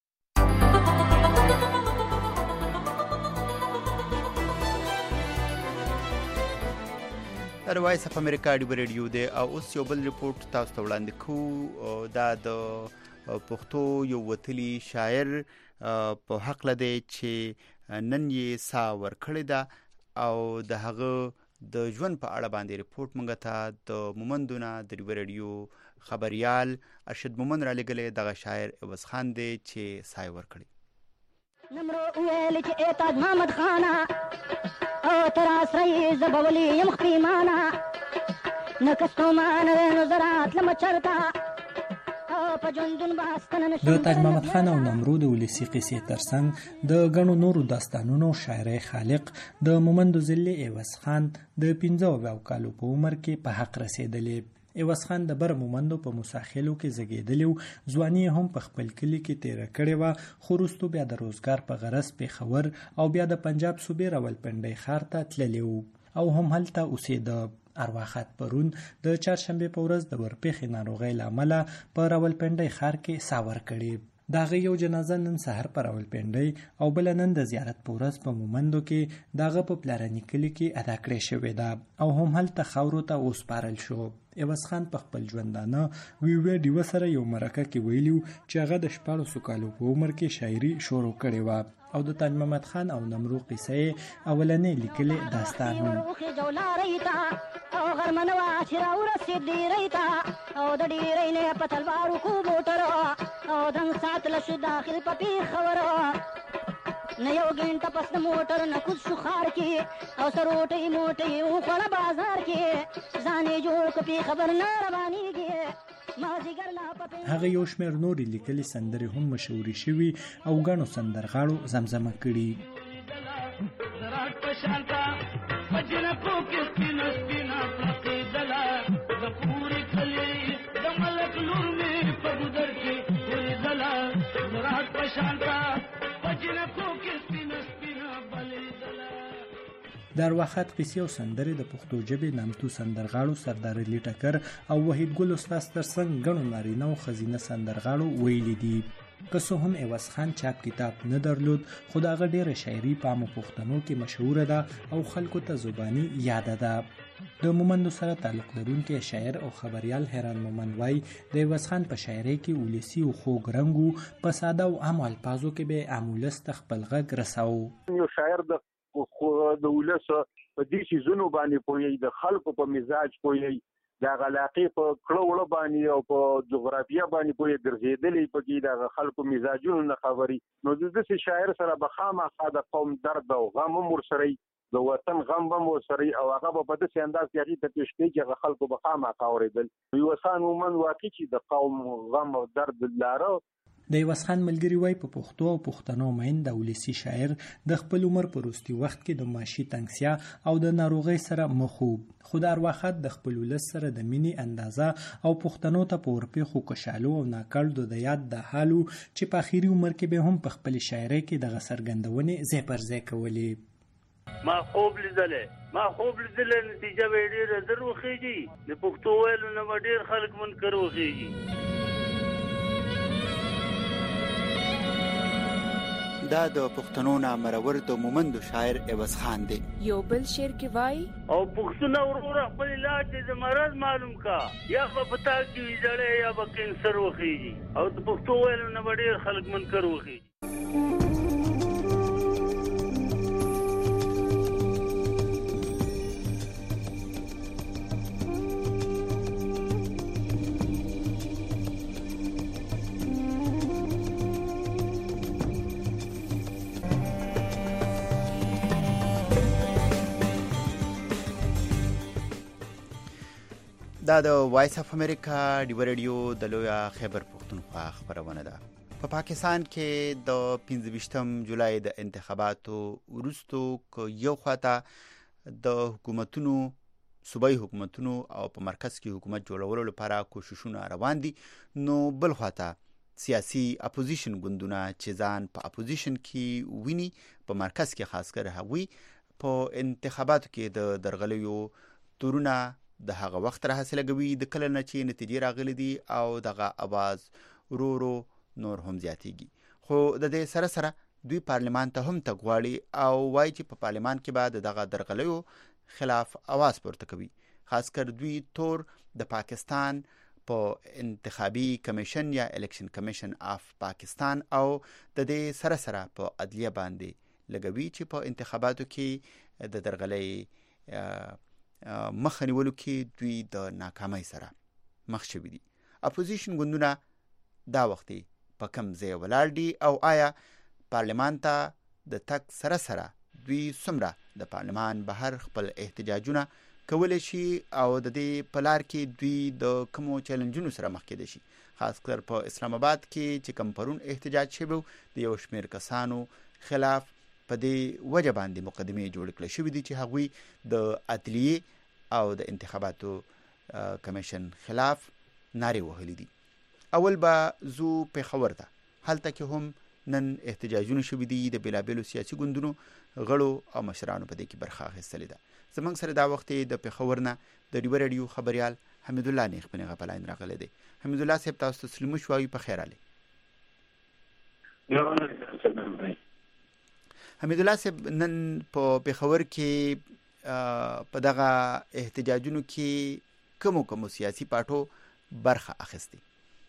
د وایس اف امریکا ډیو ریډیو دی او اوس یو بل ریپورت تاسو ته وړاندې کوو. دا د پښتو یو وتلی شاعر په حق لدی چې نن یې سا ورکړې ده او د هغه د ژوند په اړه باندې ریپورت مونږ ته د مومندونه د ډیو ریډیو خبريال ارشد مومند را لګلې. دغه شاعر عوض خان دی چې سا ورکړي. نمرو ویل چې اتاد محمد خانه او تر اسرای زبولی یم خپیمانا نکستو مان نظرات لمچرتا او په جوندون باستن د تاج محمد خان او نمرود ولسی قصې ترڅنګ د غنو نورو داستانونو شاعري خالق د مومند ذلی عوض خان د پنځه کالو په عمر کې په حق رسیدلې. عوض خان د بر مومندو په مساخلو کې زګیدلی ځواني هم په خپل کلی کې تیر کړې و خو وروسته بیا د روزګار په غرض پیښور او بیا د پنجاب صوبې راولپنډۍ ښار ته تللی و او هم هلته اوسېده. ارواښاد پرون د چهارشنبې په ورځ د ورپېښې ناروغۍ له امله په راولپنډۍ ښار کې سا ورکړې. د هغې یو جنازه نن سهار په راولپنډۍ او بله نن د زیارت په ورځ په مومندو کې د هغه په پلرني کلي کې ادا کړې شوې ده او هم هلته خاورو ته وسپارل شو. عوض خان په خپل ژوندانه وی وی ډیوه سره یو مرکه کې ویلو چې هغه د شپاړسو کالو په عمر کې شاعري شروع کړې وه او د تاج محمد خان او نمرو قصه اولنې لیکلې داستان و. او غرمنوا چې راورسېد ډیرۍ ته او د ډیرۍ نه په تلوارو کو موټر او دن ساتله شو داخل په پیښور نه یو ګنټه پس د موټر نه کوز شو ښار کې او سروټۍ موټۍ وخوړه بازار کې ځان یې جوړ کړ پې خبر نه روانېږي. هغه یو شمېر نورې لیکلې سندرې هم مشهورې شوي او ګڼو سندرغاړو زمزمه کړي. د ارواښاد قصې او سندرې د پښتو ژبې نامتو سندرغاړو سردار علي ټکر او وحید ګل استاد ترڅنګ ګڼو نارینه او ښځینه سندرغاړو ویلي دي. که څه هم عوض خان چاپ کتاب نه درلود خو د هغه ډېره شاعري په عامو پښتنو کې مشهوره ده او خلکو ته زباني یاده ده. د مومندو سره تعلق لرونکی شاعر او خبريال حیران مومند وایي د عوض خان په شاعرۍ کې ولسي او خوږ رنګ په ساده او عامو الفاظو کې به عام ولس ته خپل غږ رساو. یو شاعر د د ولس په دې سيزونو باندې پوهیږي، د خلکو په مزاج پوهیږي، د علاقې په کړهوړه باندې او په جغرافیه باندې پوهې ګرځېدلې په کې د خلکو مزاجونو نه خبري. نو د دې شاعر سره به خامخا د قوم درد او غم ورسره د وطن غم هم ورسره او هغه په داسې انداز کې هغې ته پیش کوي چې هغه خلکو به خامخا اورېدل. عوض خان مومند واقع چې د قوم غم او درد لاره. د عوض خان ملګري وای په پښتو او پښتنو مین د ولسی شاعر د خپل عمر په وروستي وخت کې د معاشي تنګسیا او د ناروغۍ سره مخ وو، خو د ارواښاد د خپل ولس سره د مینې اندازه او پښتنو ته په ورپېښو کشالو او ناکړدو د یاد د حالو چې په اخیری عمر کې به هم په خپل شاعرۍ کې دغه څرګندونې ځای پر ځای کولې. ما خوب لیدلې ما خوب لیدلې نتیجه به ډېره زر وخېږي، د پښتو ویلو نه به ډېر خلک منکر وخېږي. دا د پښتنو نامرور د مومندو شاعر عوض خان دی. یو بل شعر کې وای او پښتون ورور خپل علاج د مرض معلوم کا، یا په پتا کې جړې یا په کینسر وخیږي او د پښتو ویلو نه ډېر خلک منکر وخیږي. دا د وایس اف امریکا ډیو رادیو د لویا خیبر پښتونخوا خبرونه ده. په پاکستان کې د پنځه ویشتم جولای د انتخاباتو وروستو ک یو خواته د حکومتونو صوبایي حکومتونو او په مرکز کې حکومت جوړولو لپاره کوششونه روان دي، نو بل خواته سیاسي اپوزیشن ګوندونه چې ځان په اپوزیشن کې ویني په مرکز کې خاص کر هغوی په انتخاباتو کې د درغلیو تورونه د هغه وخت را حاصله کوي د کله نه چې نتیجې راغلي دي او دغه اواز ورو ورو نور هم زیاتېږي. خو د دې سره سره دوی پارلمان ته هم تګ غواړي او وایي چې په پارلمان کې به د دغه درغلیو خلاف اواز پورته کوي. خاص کر دوی تور د پاکستان په انتخابي کمیشن یا الیکشن کمیشن اف پاکستان او د دې سره سره په عدلیه باندې لګوي چې په انتخاباتو کې د درغلۍ مخ نیولو کې دوی د ناکامۍ سره مخ شوي دي. اپوزیشن ګوندونه دا وختي په کم ځای ولاړ دي او آیا پارلمان ته د تک سره سره دوی څومره د پارلمان بهر خپل احتجاجونه کولی شي او د دې په لار کې دوی د کومو چیلنجونو سره مخ کېدی شي. خاص کر په اسلام آباد کې چې کوم پرون احتجاج شوی د یو شمېر کسانو خلاف په دې وجه باندې مقدمې جوړ کړل شوې دي چې هغوی د عدلیې او د انتخاباتو کمیشن خلاف نارې وهلې دي. اول به زو پېښور ته، هلته کې هم نن احتجاجونه شوي دي، د بېلابېلو سیاسي ګوندونو غړو او مشرانو په دې کې برخه اخیستلې ده. زموږ سره دا وخت د پېښور نه د ډیو رادیو خبریال حمید الله نیغ په نغه په لاین راغلی دی. حمید الله صاحب تاسو ته سلام شوایو، په خیر علي. حمید الله صاحب نن په پېښور کې په دغه احتجاجونو کې کومو کومو سیاسي پارټو برخه اخیستې؟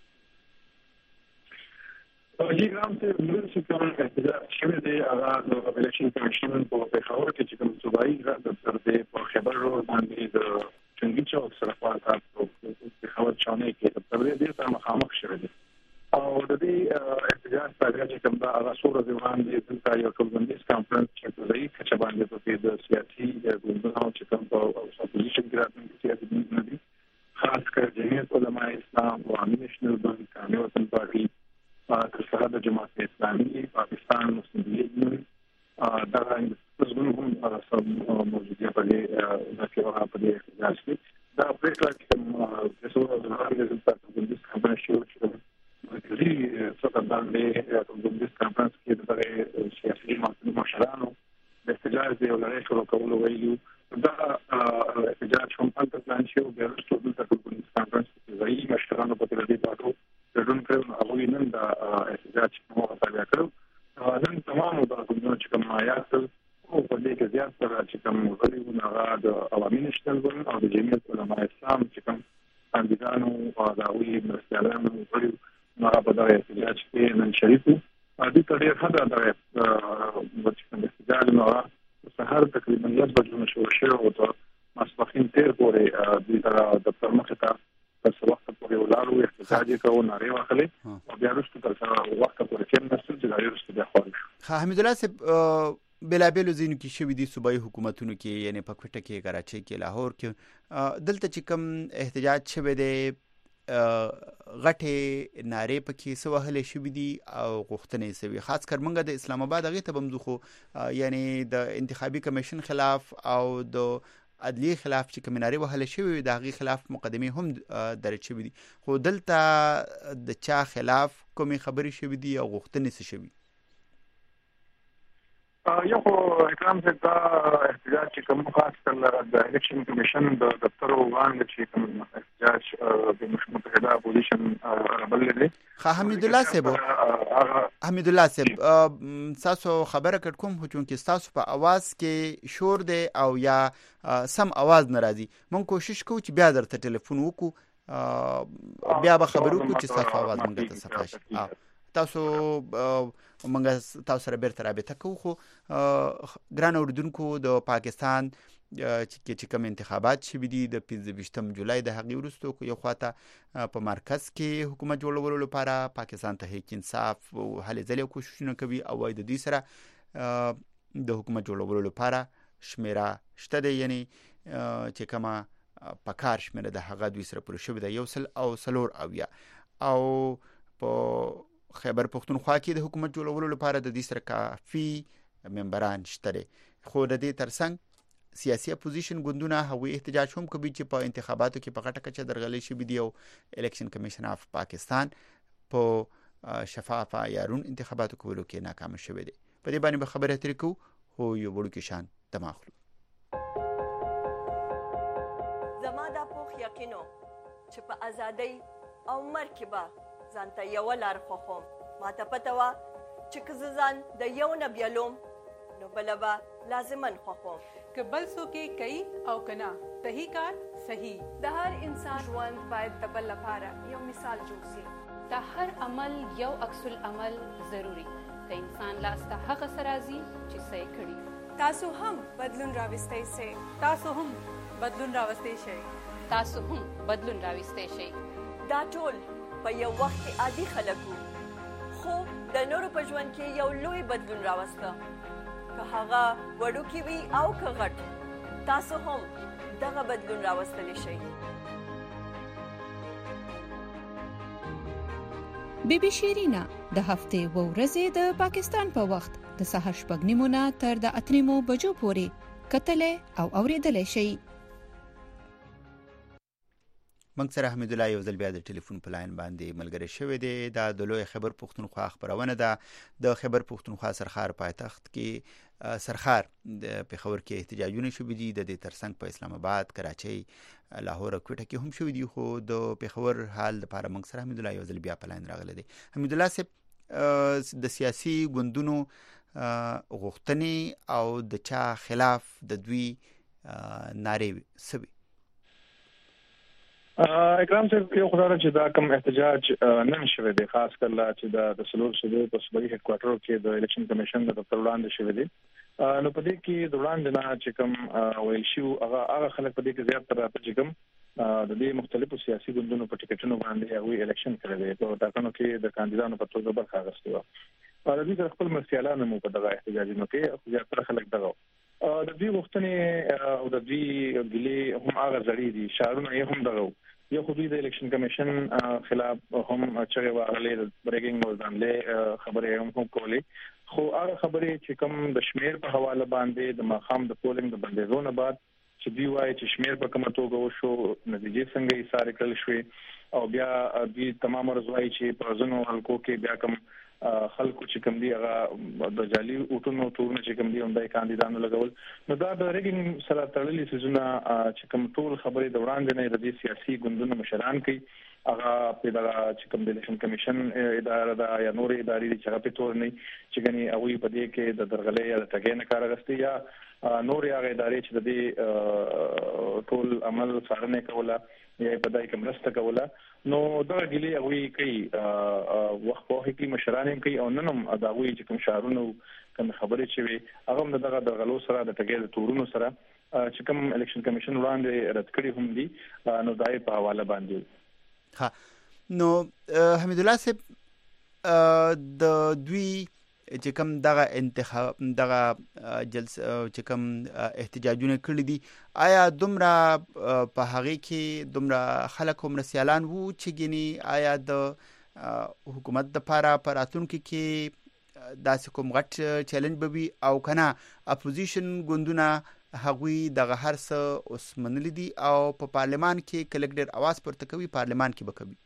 جی ګرام ته موږ چې کوم احتجاج شوی دی هغه د الیکشن کمیشن په پېښور کې چې کوم صوبایي دفتر دی په خبر باندې د چنګي چوک سره خواته په پېښور چانه کې دفتر دی سره مخامخ شوی دی او د دې احتجاج په اړه چې کوم دا هغه سور ځوان دي د یو ټولنیز کانفرنس چې په ځای کې چې باندې په د سیاسي ګوندونو چې کوم په اپوزیشن کې راځي سیاسي ګوندونه دي، خاص کر جمعیت علماء اسلام او عامه نېشنل بانک کامیاب وطن پارټي ترڅو د جماعت اسلامي پاکستان مسلم لیگ دا څنګه هم سم موجوده په دې د کې په دې احتجاج کې دا پریکړه چې د سور ځوان د ټولنیز کانفرنس شروع مرکزي سطح باندې د ټولنیز کانفرنس کې د سیاسي مشرانو د احتجاج دی ولري شروع کولو ویلو دا احتجاج هم په پلان شو د ټولنیز کانفرنس کې ځای مشرانو په دې باندې ګډون کړو او نن دا احتجاج مو تابع کړو. نن تمام د ګوندونو چې کوم آیات او په دې کې زیات تر چې کوم غړي نه د عوامي نشټل ګوند او د جمعیت علماء اسلام چې کوم کاندیدانو او د وی مرستيالانو غړي نه په دغه احتجاج کې نن شریکو. د دې ډېر حدا د چې کوم احتجاج نو سهار تقریبا یو بجې شروع شو او د ماسپخین تیر پورې د دفتر مخ ته په وخت پورې ولالو احتجاج کوو نارې واخلې او بیا وروسته تر څو وخت پورې چې نسل چې دا وروسته بیا خوري. ها حمید الله صاحب بلابلو زینو کې شوی دي صوبایي حکومتونو کې، یعنی په کوټه کې، کراچۍ کې، لاهور کې، دلته چې کوم احتجاج شوی دی غټه نارې پکې سو وهلې شوې دي او غوښتنې سوي، خاص کر منګه د اسلام آباد هغه ته بمزخو یعنی د انتخابي کمیشن خلاف او د عدلیه خلاف چې کوم نارې وهلې شوې د هغه خلاف مقدمه هم درج شوې دي. خو دلته د چا خلاف کومې خبرې شوې دي او غوښتنې څه شوې؟ یو خو اکرام صاحب دا احتجاج چې کوم خاص کر د الیکشن کمیشن د دفتر وړاندې چې کوم احتجاج د متحده اپوزیشن بلل دي. حمید الله صاحب حمید الله صاحب تاسو خبره کړ کوم هو چې تاسو په आवाज کې شور دی او یا سم आवाज ناراضي، مونږ کوشش کوو چې بیا درته ټلیفون وکړو بیا به خبرو کوو چې تاسو आवाज مونږ ته صفه شي. تاسو مونږ تاسو سره بیرته رابطه کوو. خو ګران اوردونکو د پاکستان چې کوم انتخابات شوي دي د پنځه ویشتم جولای د هغې وروسته یو خواته په مرکز کې حکومت جوړولو لپاره پاکستان تحریک انصاف هلې ځلې کوششونه کوي او وايي د دوی سره د حکومت جوړولو لپاره شمیره شته دی، یعنی چې کومه په کار شمېره د هغه دوی سره پوره شوې ده یو سل او څلور اویا او په خیبر پښتونخوا کې د حکومت جوړولو لپاره د دې سره کافي ممبران شته دي خو د دې ترڅنګ سیاسي اپوزیشن ګوندونه هغوی احتجاج هم کوي چې په انتخاباتو کې په غټه کچه درغلي شوي دي او الیکشن کمیشن اف پاکستان په شفافه یا روڼ انتخاباتو کولو کې ناکام شوی دی په دې باندې به خبرې اترې کوو هو یو وړوکی شان دماغلو زما دا پوخ یقینو چې په ازادۍ او مرګ کې به ځان ته یوه لار خوښوم ما ته پته وه چې که زه ځان د یو نه بیلوم نو بله به لازماً خوښوم که بل څوک یې کوي او که نه صحیح کار صحیح د هر انسان ژوند باید د بل لپاره یو مثال جوړ شي د هر عمل یو عکس العمل ضروري د انسان لاس ته هغه څه راځي چې څه یې کړي تاسو هم بدلون راوستی سئ تاسو هم بدلون راوستی شئ تاسو هم بدلون راوستی شئ دا ټول په یو وخت کې عادي خلک وو خو د نورو په ژوند کې یو لوی بدلون راوسته که هغه وړوکی وي او که غټ تاسو هم دغه بدلون راوستلی شئ بی بی شیرینا د هفته و ورځې د پاکستان په وخت د سهار شپږ نیمو نه تر د اته نیمو بجو پورې کتلې او اوریدلې شي موږ سره حمید الله یو ځل بیا د ټلیفون په لاین باندې ملګری شوی دی دا د لوی خیبر پښتونخوا خبرونه ده د خیبر پښتونخوا سرخار پایتخت کې سرخار د پیښور کې احتجاجونه شوي دي د دې ترڅنګ په اسلام آباد کراچۍ لاهور او کوټه کې هم شوي دي خو د پیښور حال لپاره موږ سره حمید الله یو ځل بیا په لاین راغلی دی حمید الله صاحب د سیاسي ګوندونو غوښتنې او د چا خلاف د دوی نارې سوي اکرام صاحب یو خدای چې دا کوم احتجاج نن شوی دی خاص کله چې د د سلور شوی په صوبایي هډ کوارټر کې د الیکشن کمیشن د دفتر وړاندې شوی دی نو په دې کې د وړاندې نه چې کوم ویل شو هغه هغه خلک په دې کې زیات تر راځي چې کوم د دې مختلفو سیاسي ګوندونو په ټیکټونو باندې هغه الیکشن کړی دی په ټاکنو کې د کاندیدانو په توګه برخه اخیستې و او د دې خپل مرسیالانو مو په دغه احتجاجونو کې زیات تر خلک دغه د دې غوښتنې او د دې ګلې هم هغه ځړې دي شعارونه یې هم دغه یو خو د الیکشن کمیشن خلاف هم چې واغلې بریګینګ موزانلې خبرې هم کولې خو هغه خبرې چې کوم د شمیر په حواله باندې د مخام د پولینګ د بندیزونو بعد چې دی وایي چې شمیر په کومه توګه وشو نتیجې څنګه یې ساره کړل شوې او بیا د تمام ورځوي چې په ځنو حلقو کې بیا کوم خلکو چې کوم دی هغه د جالي اوټونو تورونه چې کوم دی هم د کاندیدانو لګول نو دا د ریګینګ سره تړلې سيزونه چې کوم ټول خبرې د وړاندې نه د سیاسي ګوندونو مشران کوي هغه په دغه چې کوم د الیکشن کمیشن اداره دا یا نور ادارې چې هغه په تور نه چې غني هغه په دې کې د درغلې یا د ټګې نه کار غستې یا نور هغه ادارې چې د دې ټول عمل څارنه کوله یا په دای کې مرسته کوله نو دا ګلې هغه کوي وخت په هکې مشران کوي او ننم اداوي چې کوم شعارونه کوم خبرې چې وي هغه دغه د غلو سره د ټګې د تورونو سره چې کوم الیکشن کمیشن وړاندې رد کړی هم دي نو دای په حواله باندې ها نو حمید الله صاحب د دوی چې کوم دغه انتخاب دغه جلسه چې کوم احتجاجونه کړی دي آیا دومره په هغه کې دومره خلک هم رسیالان وو چې ګینی آیا د حکومت د لپاره پراتونکو کې داسې کوم غټ چیلنج به وي او کنه اپوزیشن ګوندونه هغوی دغه هر څه اوس منلي دي او په پارلمان کې کلکټر आवाज پورته کوي پارلمان کې به کوي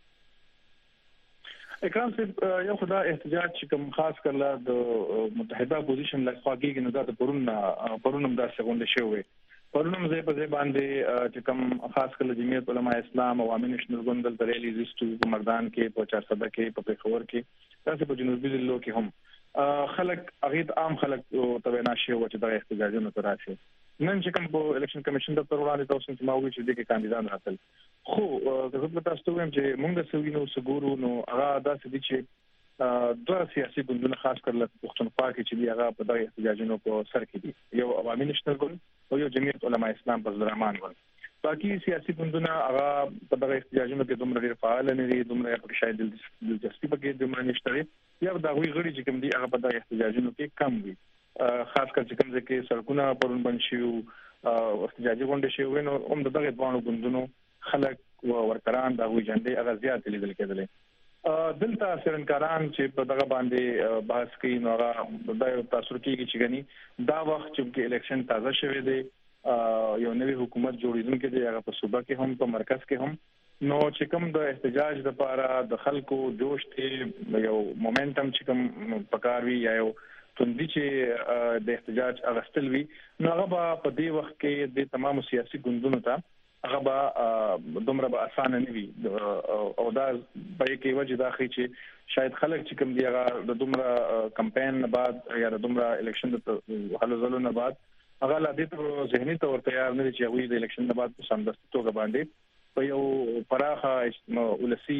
اکرام صاحب یو خدا احتجاج چې کوم خاص کله د متحده اپوزیشن لخوا کېږي نو دا د پرون پرونم دا څنګه شوی پرونم زه په ځای باندې چې کوم خاص کله جمعیت علماء اسلام عوامي نشنل ګوند د ریلی زیستو په مردان کې په چار صده کې په پیښور کې تاسو په جنوبي ضلعو کې هم خلک هغه عام خلک ته ناشي و چې د احتجاجونو تر راشي نن چې کوم په الیکشن کمیشن د پر وړاندې تاسو ته ماوي چې د کاندیدان راځل خو د خپل تاسو هم چې موږ سوي نو سګورو نو هغه داسې دي چې دوه سیاسي ګوندونه خاص کړل پښتونخوا کې چې دی هغه په دغه احتجاجونو په سر کې دي یو عوامي نشنل ګوند او یو جمعیت علماء اسلام په زرامان ګوند باقي سیاسي ګوندونه هغه په دغه احتجاجونو کې دومره ډیر فعال نه دي دومره په شاید دلچسپي پکې دومره نشته یا دا وی غړي چې کوم دي هغه په دغه احتجاجونو کې کم وي خاص کر چې کوم ځکه سړکونه پرون بند شي احتجاجي غونډه شوې نو هم دغه دوانو ګوندونو خلک او ورکران د وی جنډي هغه زیات لیدل کېدل. دلته سرنکاران چې په دغه باندې بحث کوي نو هغه د تاسو کېږي چې غني دا وخت چې الیکشن تازه شوی دی یو نوی حکومت جوړیدونکو دی هغه په صوبه کې هم په مرکز کې هم نو چې کوم د احتجاج لپاره د خلکو جوش ته یو مومنټم چې کوم پکاروي یا یو توندي چې د احتجاج اغستل وی نو هغه په دې وخت کې د تمام سیاسي ګوندونو ته هغه به دومره به اسانه نه وي او دا په کې وجه دا خي چې شاید خلک چې کوم دی هغه د دومره کمپاین نه بعد یا د دومره الیکشن د حل زلو نه بعد هغه لا دې ته ذهني تور تیار نه چې وي د الیکشن نه بعد په سمدستي توګه باندې په یو پراخه ولسی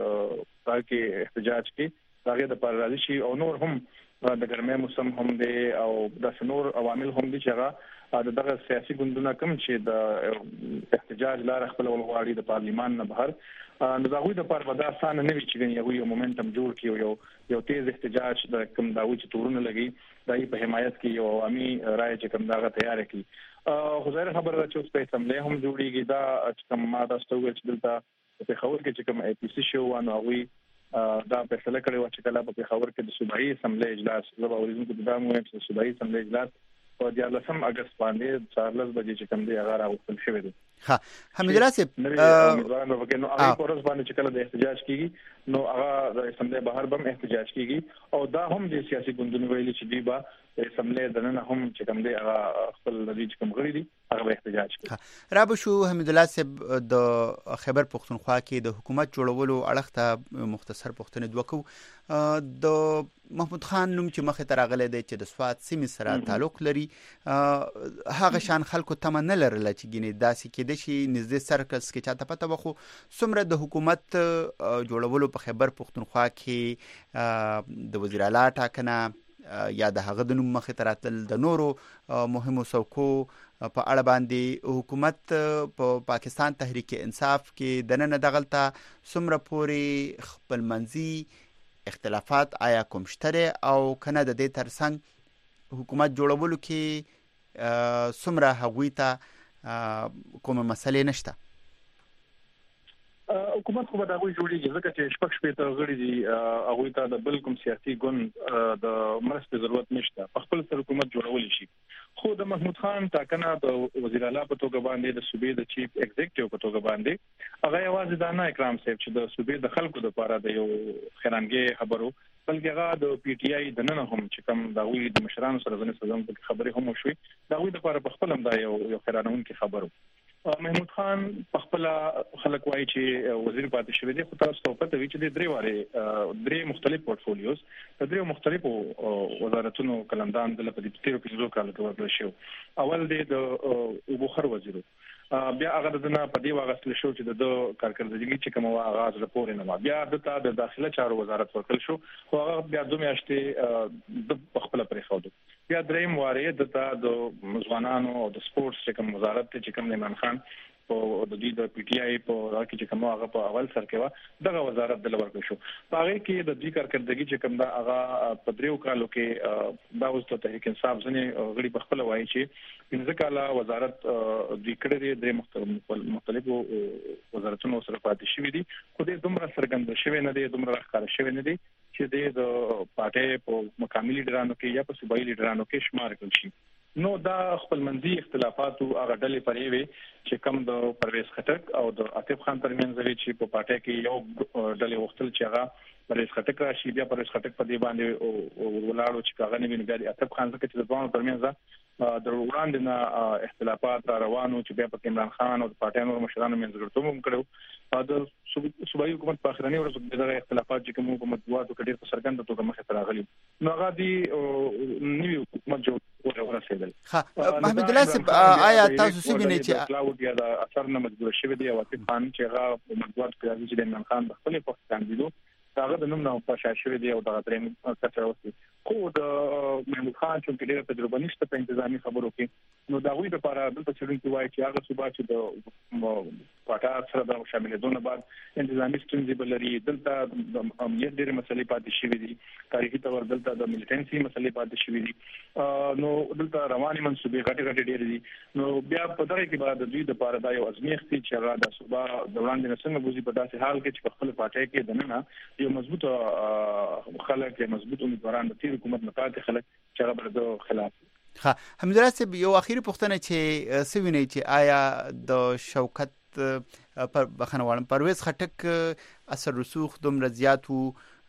تاکي احتجاج کې هغه د پر راځي شي او نور هم د ګرمه موسم هم دی او د سنور عوامل هم دي چې هغه د دغه سیاسي ګوندونو کوم چې د احتجاج لار خپل ولغواړي د پارلیمان نه بهر نو دا غوي د پر ودا سان نه وی چې یو یو مومنټم جوړ کیو یو یو تیز احتجاج د کوم داوی چې تورونه لګي دای په حمایت کې یو عوامي رائے چې کوم داغه تیار کړي خو ظاهر خبره چې اوس په اسمبلی هم جوړیږي دا چې کوم ماده استوګل چې دلته په خبر کې چې کوم ای پی سی شو وانه وی دا په فیصله کړی و چې کله په خبر کې د صوبایي اسمبلی اجلاس لږه ورزونکو د دامو چې صوبایي اسمبلی اجلاس په دیارلسم اگست باندې څوارلس بجې چې کوم دی هغه راوستل شوی دی. ها حمید الله صاحب امیدوارم وکړو نو هغه پرز باندې چې کله د احتجاج کیږي نو هغه د اسمبلی بهر بم احتجاج کیږي او دا هم د سیاسي ګوندونو ویلي چې دی با د اسمبلی دننه هم چې کوم دی هغه خپل لري چې کوم غړي دي هغه احتجاج کوي. رابو شو حمید الله صاحب د خیبر پختونخوا کې د حکومت جوړولو اړه ته مختصر پوښتنه وکړو د محمود خان نوم چې مخه ترغله دی چې د سواد سیمې سره تعلق لري هغه شان خلکو تمه نه لرله چې ګینه داسې کې د شي نږدې سرکلز کې چاته پته وخو څومره د حکومت جوړولو په خیبر پختونخوا کې د وزیر اعلی ټاکنه یا د هغه د نوم مخه تراتل د نورو مهمو څوکو په اړه باندې حکومت په پاکستان تحریک انصاف کې دننه دغلطه څومره پوری خپل منځي اختلافات آیا کوم شته او کنه د دې ترڅنګ حکومت جوړولو کې څومره هغوی ته کومه مسلې نشته؟ حکومت خو به دا غوي جوړیږي ځکه چې شپږ شپې ته غړي دي هغه ته د بل کوم سیاسي ګوند د مرستې ضرورت نشته په خپل سر حکومت جوړول شي. خو د محمود خان ټاکنه د وزیر اعلی په توګه باندې د صوبې د چیف ایگزیکټیو په توګه باندې هغه یوازې دا نه اکرام صاحب چې د صوبې د خلکو لپاره د یو خیرانګي خبرو بلکې هغه د پی ټی آی د نن هم چې کوم دا وی د مشرانو سره د نسبت په خبرې هم شوي دا وی د لپاره په خپل هم دا یو یو خیرانونکي خبرو. محمود خان په خپل خلک وایي چې وزیر پاتې شوی دی خو تاسو ته پته وی چې د درې واره درې مختلف پورټفولیوز د درې مختلفو وزارتونو کلندان د لپاره د تیرو پنځو کالو کې ورکړل شو. اول دی د بخار وزیر بیا هغه د نه په دی واغستل شو چې د کارکړدګي چې کوم آغاز لپاره نه بیا د داخله چارو وزارت ورکړل شو خو هغه بیا دوه میاشتې د خپل پرې خاطر بیا دریم واره د ځوانانو او د سپورتس چې کوم وزارت چې کوم ایمان خان په د دې د پی ټی آی په راکې چې کوم هغه په اول سر کې و دغه وزارت د لور شو هغه کې د دې کارکړدګي چې کوم دا هغه په دریو کالو کې دا اوس ته تحریک انصاف ځنې غړي په خپل وایي چې پنځه کاله وزارت د کړې د مختلفو وزارتونو سره پاتې شوې دي خو دې دومره سرګند شوی نه دي دومره راخاره شوی نه دي چې د پارټي په مقامي لیډرانو کې یا په صوبایي لیډرانو کې شمار کړل شي. نو دا خپل منځي اختلافات او هغه ډلې پرې وي چې کوم د پرویز خټک او د عاطف خان ترمنځ وی چې په پارټي کې یو ډلې وختل چې هغه پرویز خټک راشي بیا پرویز خټک په دې باندې ولاړو چې هغه نه ویني بیا عاطف خان څخه چې د دوه ترمنځ د وړاندې نه اختلافات روانو چې بیا په عمران خان او د پارټي نور مشرانو منځ ګرځوم هم کړو د صوبایي حکومت په اخرنی ورځ د اختلافات چې کوم په مطبوعاتو کې ډېر څرګند توګه مخه ته راغلي نو هغه دی نیو حکومت جوړ ورسېدل. ها محمد الله صاحب آیا تاسو سوینه چې کلاود یا د اثر نه مجبور شوی دی او عاطف خان چې هغه په مطبوعات کې راځي چې عمران خان خپل په کاندیدو هغه د نوم نه په شاشوي دی او د غترین کچا اوسي خو د محمود خان چې ډېر تجربه نشته په انتظامی خبرو کې نو دا غوي لپاره دلته څېړونکي وایي چې هغه صوبه چې د پاټا سره د شاملېدو بعد انتظامی ستونزې بلري دلته د امنیت ډېرې مسلې پاتې شوې دي تاریخي تور دلته د ملیټنسي مسلې پاتې شوې دي نو دلته رواني منسوبې غټې غټې ډېرې دي نو بیا په دغه کې بعد د دوی لپاره دا یو ازمیښت دی چې هغه د صوبه د وړاندې نه څنګه بوزي په داسې حال کې چې په خپل پاټا کې دننه یو مضبوط خلک یو مضبوط امیدواران د حکومت نه پاتې خلک چې هغه د خلاف ها حمدالله صاحب یو اخیری پوښتنه چې سوینه چې آیا د شوکت پر بخنوالم پرویز خټک اثر رسوخ دومره زیات وو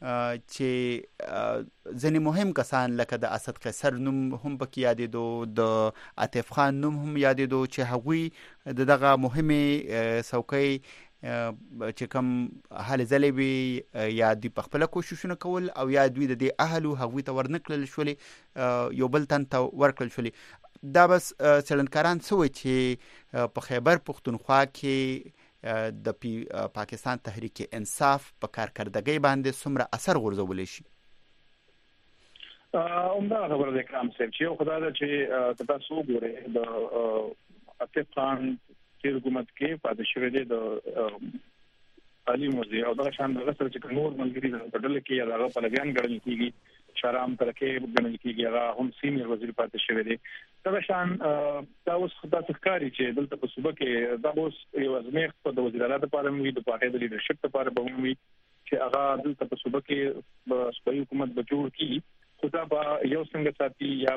چې ځنې مهم کسان لکه د اسد قیصر نوم هم پکې یادېدو د عاطف خان نوم هم یادېدو چې هغوی د دغه مهمې څوکۍ چې کوم حال ځلې وي یا دوی په خپله کوششونه کول او یا دوی د دې اهلو هغوی ته ورنکړل شولې یو بل تن ته ورکړل شولې دا بس څېړنکاران څه وایي چې په خیبر پښتونخوا کې د پاکستان تحریک انصاف په کارکردګۍ باندې څومره اثر غورځولی شي همدغه خبره ده کرام صاحب چې یو خدای ده چې تاسو وګورئ د عاطف خان چې حکومت کې پاتې شوی دی د علي موزي او دا شان دغه سره چې نور ملګری د بدل کې هغه په لګیان غړل کیږي شرام ترکه غړل کیږي هغه هم سینیئر وزیر پاتې شوی دی دا شان دا اوس خدای ښکاری چې دلته په صوبه کې دا اوس یو ازمیښت په وزیر اعلی لپاره موږ د پارټي د لیډرشپ لپاره به موږ چې هغه دلته په صوبه کې د صوبایي حکومت به جوړ کړي خو دا به یو څنګه ساتي یا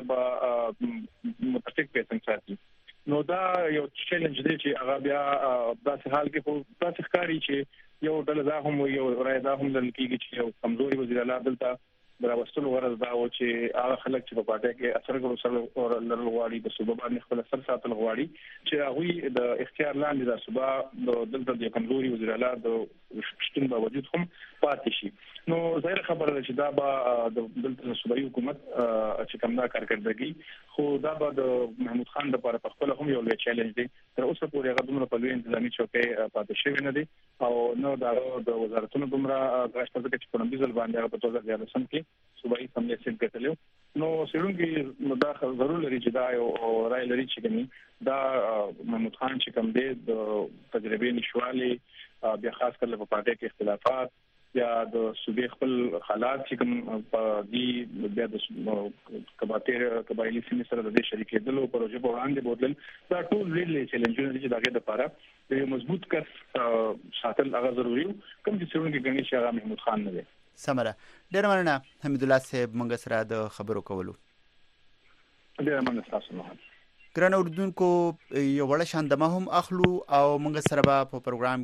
به متفق به څنګه ساتي نو دا یو چیلنج دی چې هغه بیا داسې حال کې خو داسې ښکاري چې یو ډله دا هم یو رای دا هم لرل کېږي چې یو کمزوري وزیر اعلی دلته راوستلو غرض دا و چې هغه خلک چې په پاټه کې اثر ګرو سره لرل غواړي د صوبه باندې خپل سر ساتل غواړي چې هغه د اختیار لاندې د صوبه د دلته د کمزوري وزیر اعلی د شتون باوجود هم پاتې شي نو ظاهر خبره ده چې دا به د دلته صوبایي حکومت چې کوم دا کارکړدګي خو دا به د محمود خان لپاره په خپل هم یو لوی چیلنج دی تر اوسه پورې هغه دومره په لوی انتظامی چوکۍ پاتې شوی نه دی او نو دا د وزارتونو دومره غاښ په کې په نومبر باندې هغه په توګه ځانسم کې صوبایي سملې سیټ کړلو نو سرونګي مداخله ضرور لري چې دا یو رائے لري چې کني دا محمود خان چې کوم دی د تجربې نشوالي بیا خاص کر په پاټه کې اختلافات یا د صوبې خپل حالات چې کوم په دې بیا د کباتیر قبایلی سیمې سره د دې شریکېدلو پروژه په وړاندې بوتل دا ټول ریل چیلنجونه دي چې دغه لپاره یو مضبوط کس ساتل هغه ضروري کوم چې څنګه غني چې هغه محمود خان نه دی سمره ډېر مننه حمدالله صاحب موږ سره د خبرو کولو ډېر مننه تاسو نه ګران اوردونکو یو وړه شاندمه هم اخلو او موږ سره به په پروګرام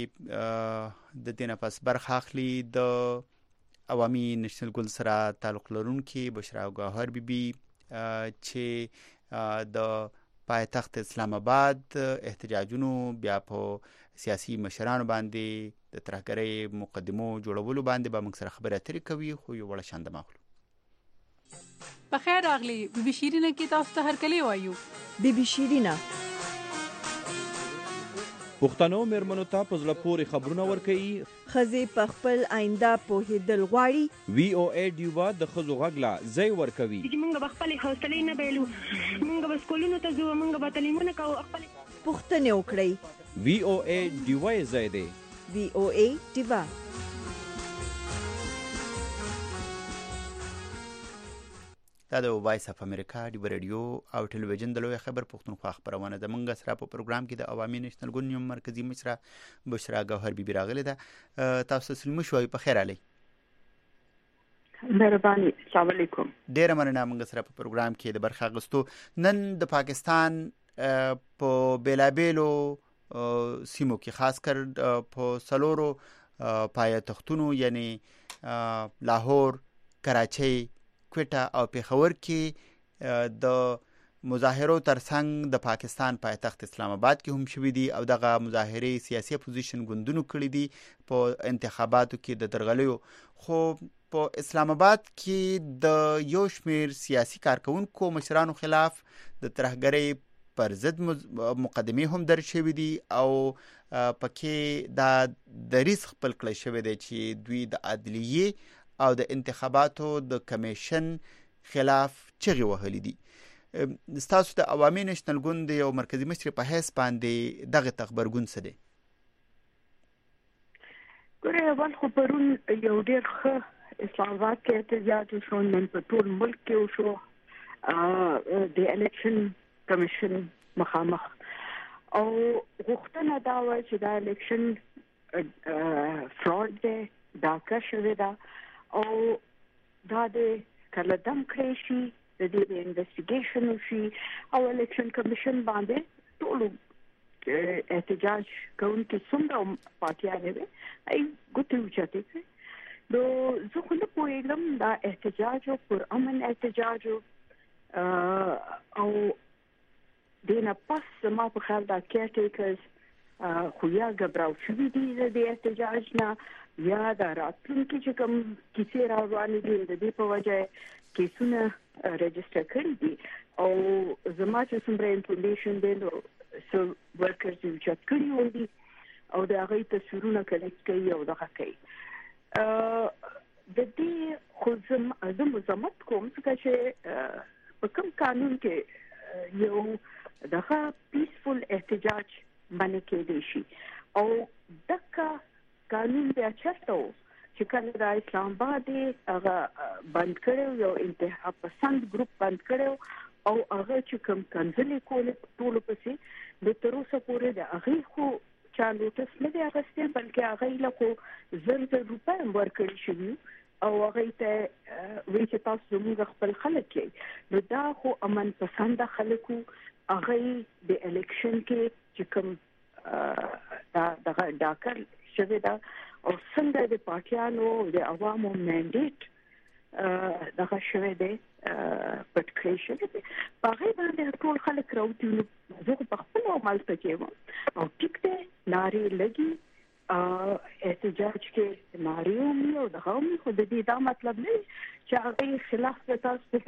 کې د دینه پس برخه اخلي د عوامي نېشنل ګوند سره تعلق لرونکي بشرا ګوهر بیبي چې د پایتخت اسلام آباد احتجاجونو بیا په سیاسي مشرانو باندې د ترهګرۍ مقدمو جوړولو باندې به موږ سره خبرې اترې کوي خو یو وړه شاندمه اخلو بخیر راغلی بی بی شیرینه کې تاسو ته هرکلی وایو بی بی شیرینه پښتنو مېرمنو ته په زړه پورې خبرونه ورکوي ښځې په خپل آینده پوهېدل غواړي وی او ای ډیوا د ښځو غږ لا ځای ورکوي چې موږ به خپلې حوصلې نه بایلو موږ به سکولونو ته ځو موږ به تعلیمونه کوو خپل پوښتنې وکړئ وی او ای ډیوا یې ځای دی وی او ای ډیوا دا د وایس اف امریکا د رادیو او ټلویزیون د لوی خبر پښتونخوا خبرونه د منګ سره په پروګرام کې د عوامي نېشنل ګوند یو مرکزی مشره بشرا ګوهر بیبي راغله ده تاسو سلمو شوي په خیر علي مهرباني السلام علیکم ډیر مننه موږ سره په پروګرام کې د برخه غستو نن د پاکستان په بیلابیلو سیمو کې خاص کر په سلورو پایتختونو یعنی لاهور کراچۍ کوټه او پیښور کې د مظاهرو ترڅنګ د پاکستان پایتخت اسلام آباد کې هم شوې دي او دغه مظاهرې سیاسي اپوزیشن ګوندونو کړې دي په انتخاباتو کې د درغلیو خو په اسلام آباد کې د یو شمیر سیاسي کارکونکو مشرانو خلاف د ترهګرۍ پر ضد مقدمه هم در شوې دي او پکې دا د ریس خپل کړی شوی دی چې دوی د عدلیه او د انتخاباتو د کمیشن خلاف چغې وهلې دي. ستاسو د عوامي نېشنل ګوند یو مرکزی مشر په حیث باندې دغه خبرګون څه دی؟ ګوره اول خو پرون یو ډېر ښه اسلام آباد کې احتجاج وشو، نن په ټول ملک کې وشو د الیکشن کمیشن مخامخ، او غوښتنه دا وه چې دا الیکشن فراډ دی، ډاکه شوې ده او دا د کله دم کړی شي، د دې د انویسټیګیشن وشي او الیکشن کمیشن باندې ټولو احتجاج کوونکي څومره پارټیانې وې ای ګوتې اوچتې کړې. نو زه خو نه پوهېږم دا احتجاج و پر امن احتجاج و او دې نه پس زما په خیال دا کیرټیکرز خو یا ګبراو شوي دي د دې احتجاج نه، یا دا راتلونکي چې کوم کیسې را روانې دي د دې په وجه کیسونه رجسټر کړي دي. او زما چې څومره انفورمیشن دی نو سو ورکرز یې چت کړي وندي او د هغه تصویرونه کلیکټ کوي او دغه کوي. د دې خو زه مزمت کوم چې په کوم قانون کې یو دغه پیسفول احتجاج باندې کېدی شي او دغه قانون بیا چرته و چې کله د اسلام آباد هغه بند کړو، یو انتها پسند ګروپ بند کړو او هغه چې کوم کنځلې کولې ټولو پسې د تر اوسه پورې د هغې خو چا نوټس نه دی اخیستی، بلکې هغې له خو زر زر روپۍ هم ورکړي شوي او هغې ته وایي چې تاسو زموږ خپل خلک یې. نو دا خو امن پسنده خلک وو، هغې د الیکشن کې چې کوم دغه ډاکر شوې ده او څنګه د پارټیانو د عوامو مینډیټ دغه شوی دی پټ کړی شوی دی، په هغې باندې ټول خلک راوتي. نو زه په خپل عمل ته کې وم او ټیک دی نارې لګي احتجاج کې نارې ومي او دغه ومي، خو د دې دا مطلب نه چې هغې خلاف د تاسو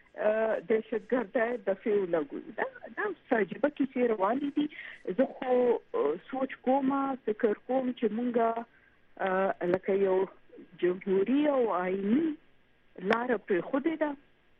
دهشتګرد دفعې ولګوي. دا دا عجیبه کیسې روانې دي. زه خو سوچ کوم فکر کوم چې مونږ لکه یو جمهوري او آئیني لاره پرېښودې ده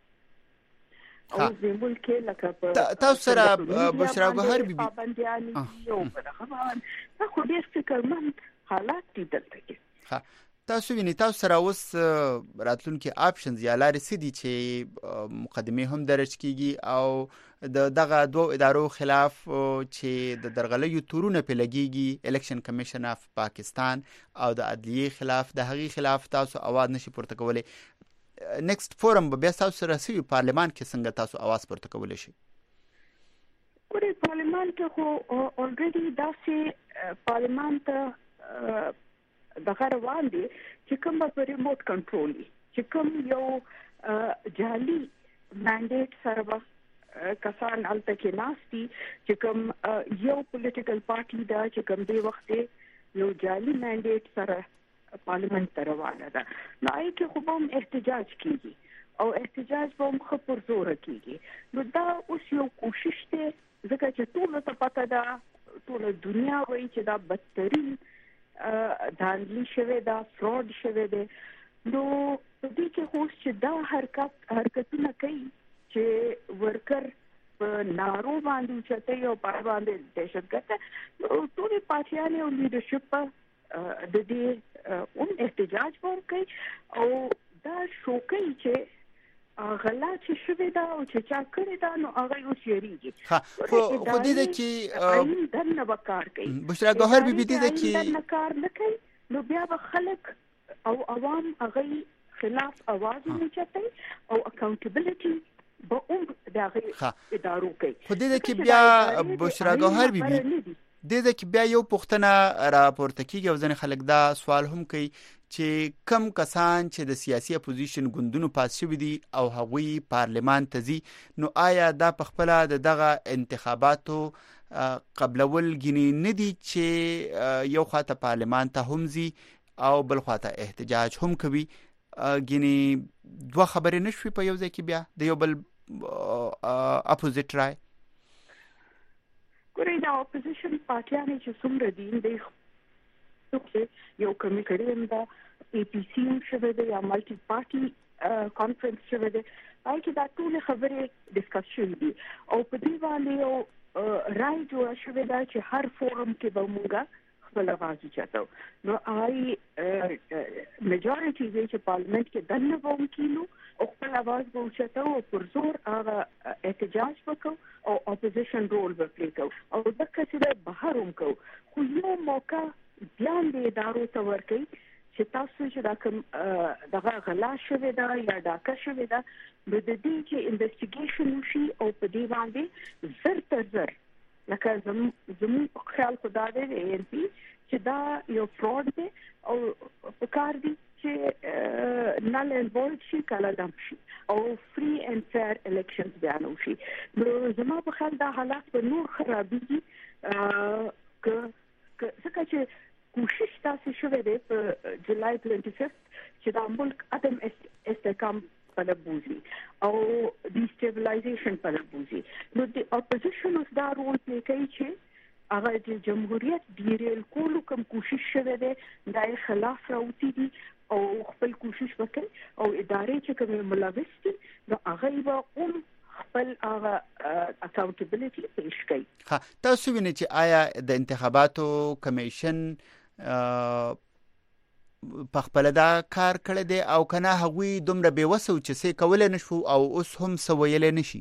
او زموږ کې لکه په تاسو سره بشرا ګوهر بیبي پابندیانې دي او په دغه باندې دا خو ډېر فکرمند حالات دي دلته کې. تاسو وینئ تاسو سره اوس راتلونکي آپشنز یا لارې څه دي چې مقدمې هم درج کیږي او د دغه دوه ادارو خلاف چې د درغلیو تورونه پې لګیږي، الیکشن کمیشن اف پاکستان او د عدلیې خلاف، د هغې خلاف تاسو اواز نشي پورته کولی. نیکسټ فورم به بیا تاسو سره سوي پارلمان کې څنګه تاسو اواز پورته کولی شي؟ ګورئ پارلمان کې خو اولریډي داسې پارلمان ته دغه روان دي چې کوم په ریموټ کنټرول چې کوم یو جعلي مانډیټ سره کسان الته کې ناشتي چې کوم یو پولیټیکل پارټي دا چې کوم دی وخت یو جعلي مانډیټ سره پارلیمنت ته روانه ده. نو آی کې خو هم احتجاج کیږي او احتجاج به هم ښه پر زوره کیږي. نو دا اوس یو کوشش دی ځکه چې ټولو ته پته ده، ټوله دنیا وایي چې دا بدترین دانلی شوه دا فراډ شوه دی. نو په دې کې خو چې دا حرکت حرکتونه کوي چې ورکر په نارو باندې چته یو په باندې دهشتګرد نو ټول پارټیانې او لیډرشپ د دې اون احتجاج کوي او دا شو کوي چې غلا چې شوی دا او چې چا کړی دا نو هغه اوس یریږي. ها خو دې د کې دنه وکړ کوي بشرا ګوهر بیبي دې د کې دنه کار نه کوي نو بیا به خلک او عوام هغه خلاف आवाज نه چتای او اکاونټیبিলিټي به هم دغه ادارو کوي. خو دې د کې بیا بشرا ګوهر بیبي دې د کې بیا یو پوښتنه راپورته کیږي او ځنې خلک دا سوال هم کوي چې کم کسان چې د سیاسي اپوزیشن ګوندونو پاس شوي دي او هغوی پارلمان ته ځي، نو آیا دا په خپله د دغه انتخاباتو قبلول ګینې نه دي چې یو خواته پارلمان ته هم ځي او بل خواته احتجاج هم کوي؟ ګینې دوه خبرې نه شوي په یو ځای کې بیا د یو بل اپوزیټ رای؟ ګورئ دا اپوزیشن پارټیانې چې څومره دي دی یو کمی کړی هم دا اي پی سی شوه دی یا ملټي پارټي کانفرنس شوه دی پای کې دا ټول خبرې ډیسکس شوې دي او په دې باندې یو رائے جوړه شوې ده چې هر فورم کې به موږ خپل आवाज چاتو نو آی میجورټي دی چې پارلیمنت کې دنه ووم کینو او خپل आवाज به چاتو او پر زور هغه احتجاج وکړو او اپوزیشن رول به پلی کوو او د کسره بهر هم کوو خو یو موقع بیا د ادارو ته ورکړي چې تاسو چې دا کوم دغه غلا شوې ده یا ډاکه شوې ده نو د دې چې انویسټیګیشن وشي او په دې باندې زر تر زر لکه زموږ زموږ په خیال خدا دې اے ان پی چې دا یو فراډ دی او په کار دی چې نل اینڈ وایډ شي کله دم شي او فری اینڈ فیر الیکشنز بیان وشي نو زما په خیال دا حالات په نور خرابېږي که ځکه چې کوشش تاسو شوه دی په جولای پنځه ویشت چې د ملک عدم استحکام په لبوزي او ډیسټیبلایزیشن په لبوزي نو د اپوزیشن اوس دا رول پلی کوي چې هغه د جمهوریت ډیرل کولو کوم کوشش شوه دی د خلاف راوتی دي او خپل کوشش وکړي او ادارې چې کوم ملوث دي نو هغه به هم خپل هغه اکاونټیبিলিټي پیش کوي. ها تاسو وینئ چې آیا د انتخاباتو کمیشن په خپل دا کار کړی دی او کنه هغوی دومره بې وسه چې څه کولی نشو او اوس هم څه ویلی نشي؟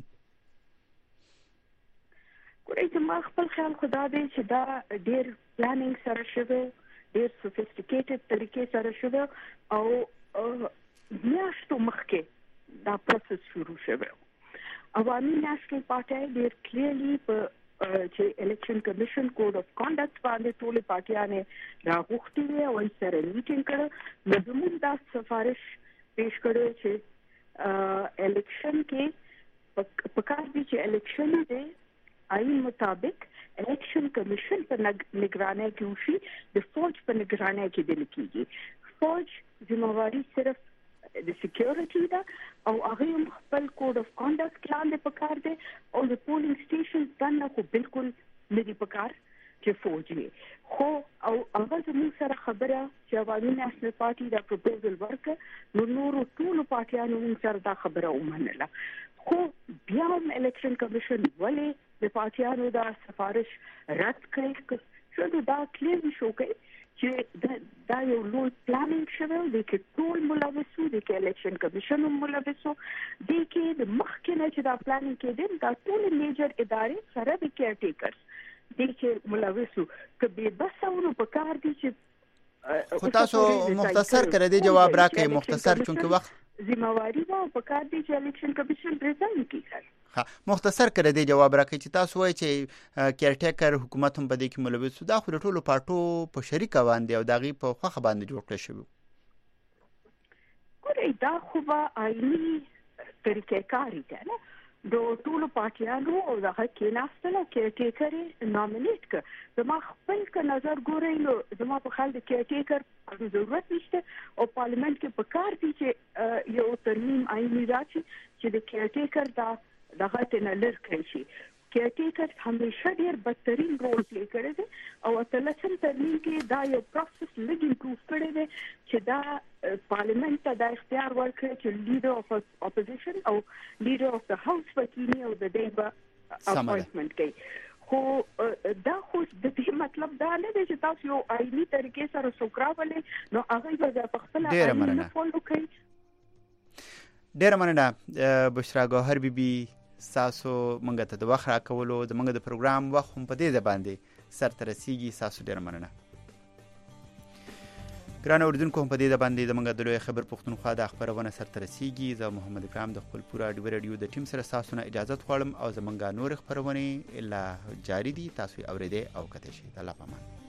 ګورئ زما خپل خیال خو دا دی چې دا ډېر پلانینګ سره شوی ډېر سوفیسټیکیټډ طریقې سره شوی او میاشتو مخکې دا پروسس شروع شوی. عوامي نیشنل پارټي ډېر کلیرلی په چې الیکشن کمیشن کوډ اف کانډکټ باندې ټول پارټیانه راغوښتي وي او سره میټینګ کړو نو زموږ دا سفارش پیش کړو چې الیکشن کې په کار دي چې الیکشن دې آئین مطابق الیکشن کمیشن په نگرانی کې وشي د فوج په نگرانی کې دل کېږي. فوج ذمہواری صرف د سکیورټي دا او هغه خپل کوډ اف کانډکټ لاندې پکار دي او د پولینګ سټیشن دنه خو بالکل ندي پکار چې فوج وي خو او هغه زموږ سره خبره چې عوامي نیشنل پارټي دا پروپوزل ورکړ نو نورو ټولو پارټیانو موږ سره دا خبره ومنله خو بیا هم الیکشن کمیشن ولې د پارټیانو دا سفارش رد کړي شو دا کلیر شو کوي چې دا یو لوی پلانینګ شوی دی چې ټول ملوثو دي کې الیکشن کمیشن هم ملوثو دي کې د مخکې نه چې دا پلانینګ کې دي دا ټول میجر ادارې سره د کیر ټیکرز دي چې ملوثو کبي بس اونو په کار دي چې خو تاسو مختصر کړئ دی جواب راکړئ مختصر چونکه وخت ذمہواری دا په کار دي چې الیکشن کمیشن ریزاین کړي. ها مختصر کړئ دی جواب راکړئ چې تاسو وایي چې کیر ټیکر حکومت هم په دې کې ملوث دا خو ټولو پارټو په شریکه باندې او دغه په خوخه باندې جوړ کړی شوی. ګورئ دا خو به آئینی طریقې کاری ده نه د ټولو پارټیانو او دغه کې ناستله کیر ټیکر نامینیټ کړ زما خپل که نظر ګورئ نو زما په خیال د کیر ټیکر ضرورت نشته او پارلیمنت کې په کار دي چې یو ترمیم آئینی راشي چې د کیر ټیکر دا دغه ته لر کړی شي. کیر ټیکر همیشه ډیر بدترین رول پلی کړی دی او اتلسم ترمیم کې دا یو پروسس لږ امپروو کړی دی چې دا پارلیمنت ته دا اختیار ورکړي چې لیډر اف اپوزیشن او لیډر اف د هاوس وکینی او د دې به اپوینټمنت کوي. خو دا خو د دې مطلب دا نه دی چې تاسو یو آئینی طریقې سره سوکراولې نو هغه به په خپل آئین فالو کوي. ډیر مننه بشرا ګوهر بیبي ساسو منګه ته د وخت راکولو د منګه د پروګرام وخت هم په دې باندې سر ترسيږي ساسو ډیر مننه. ګران اوردونکو په دې باندې د منګه د لوی خبر پښتونخوا د خبرونه سر ترسيږي. زه محمد اکرام د خپل پورا ډیو رادیو د ټیم سره ساسو نه اجازه غواړم او زمونږه نور خبرونه الا جاری دي تاسو اوریدئ او کته شي. الله پامان.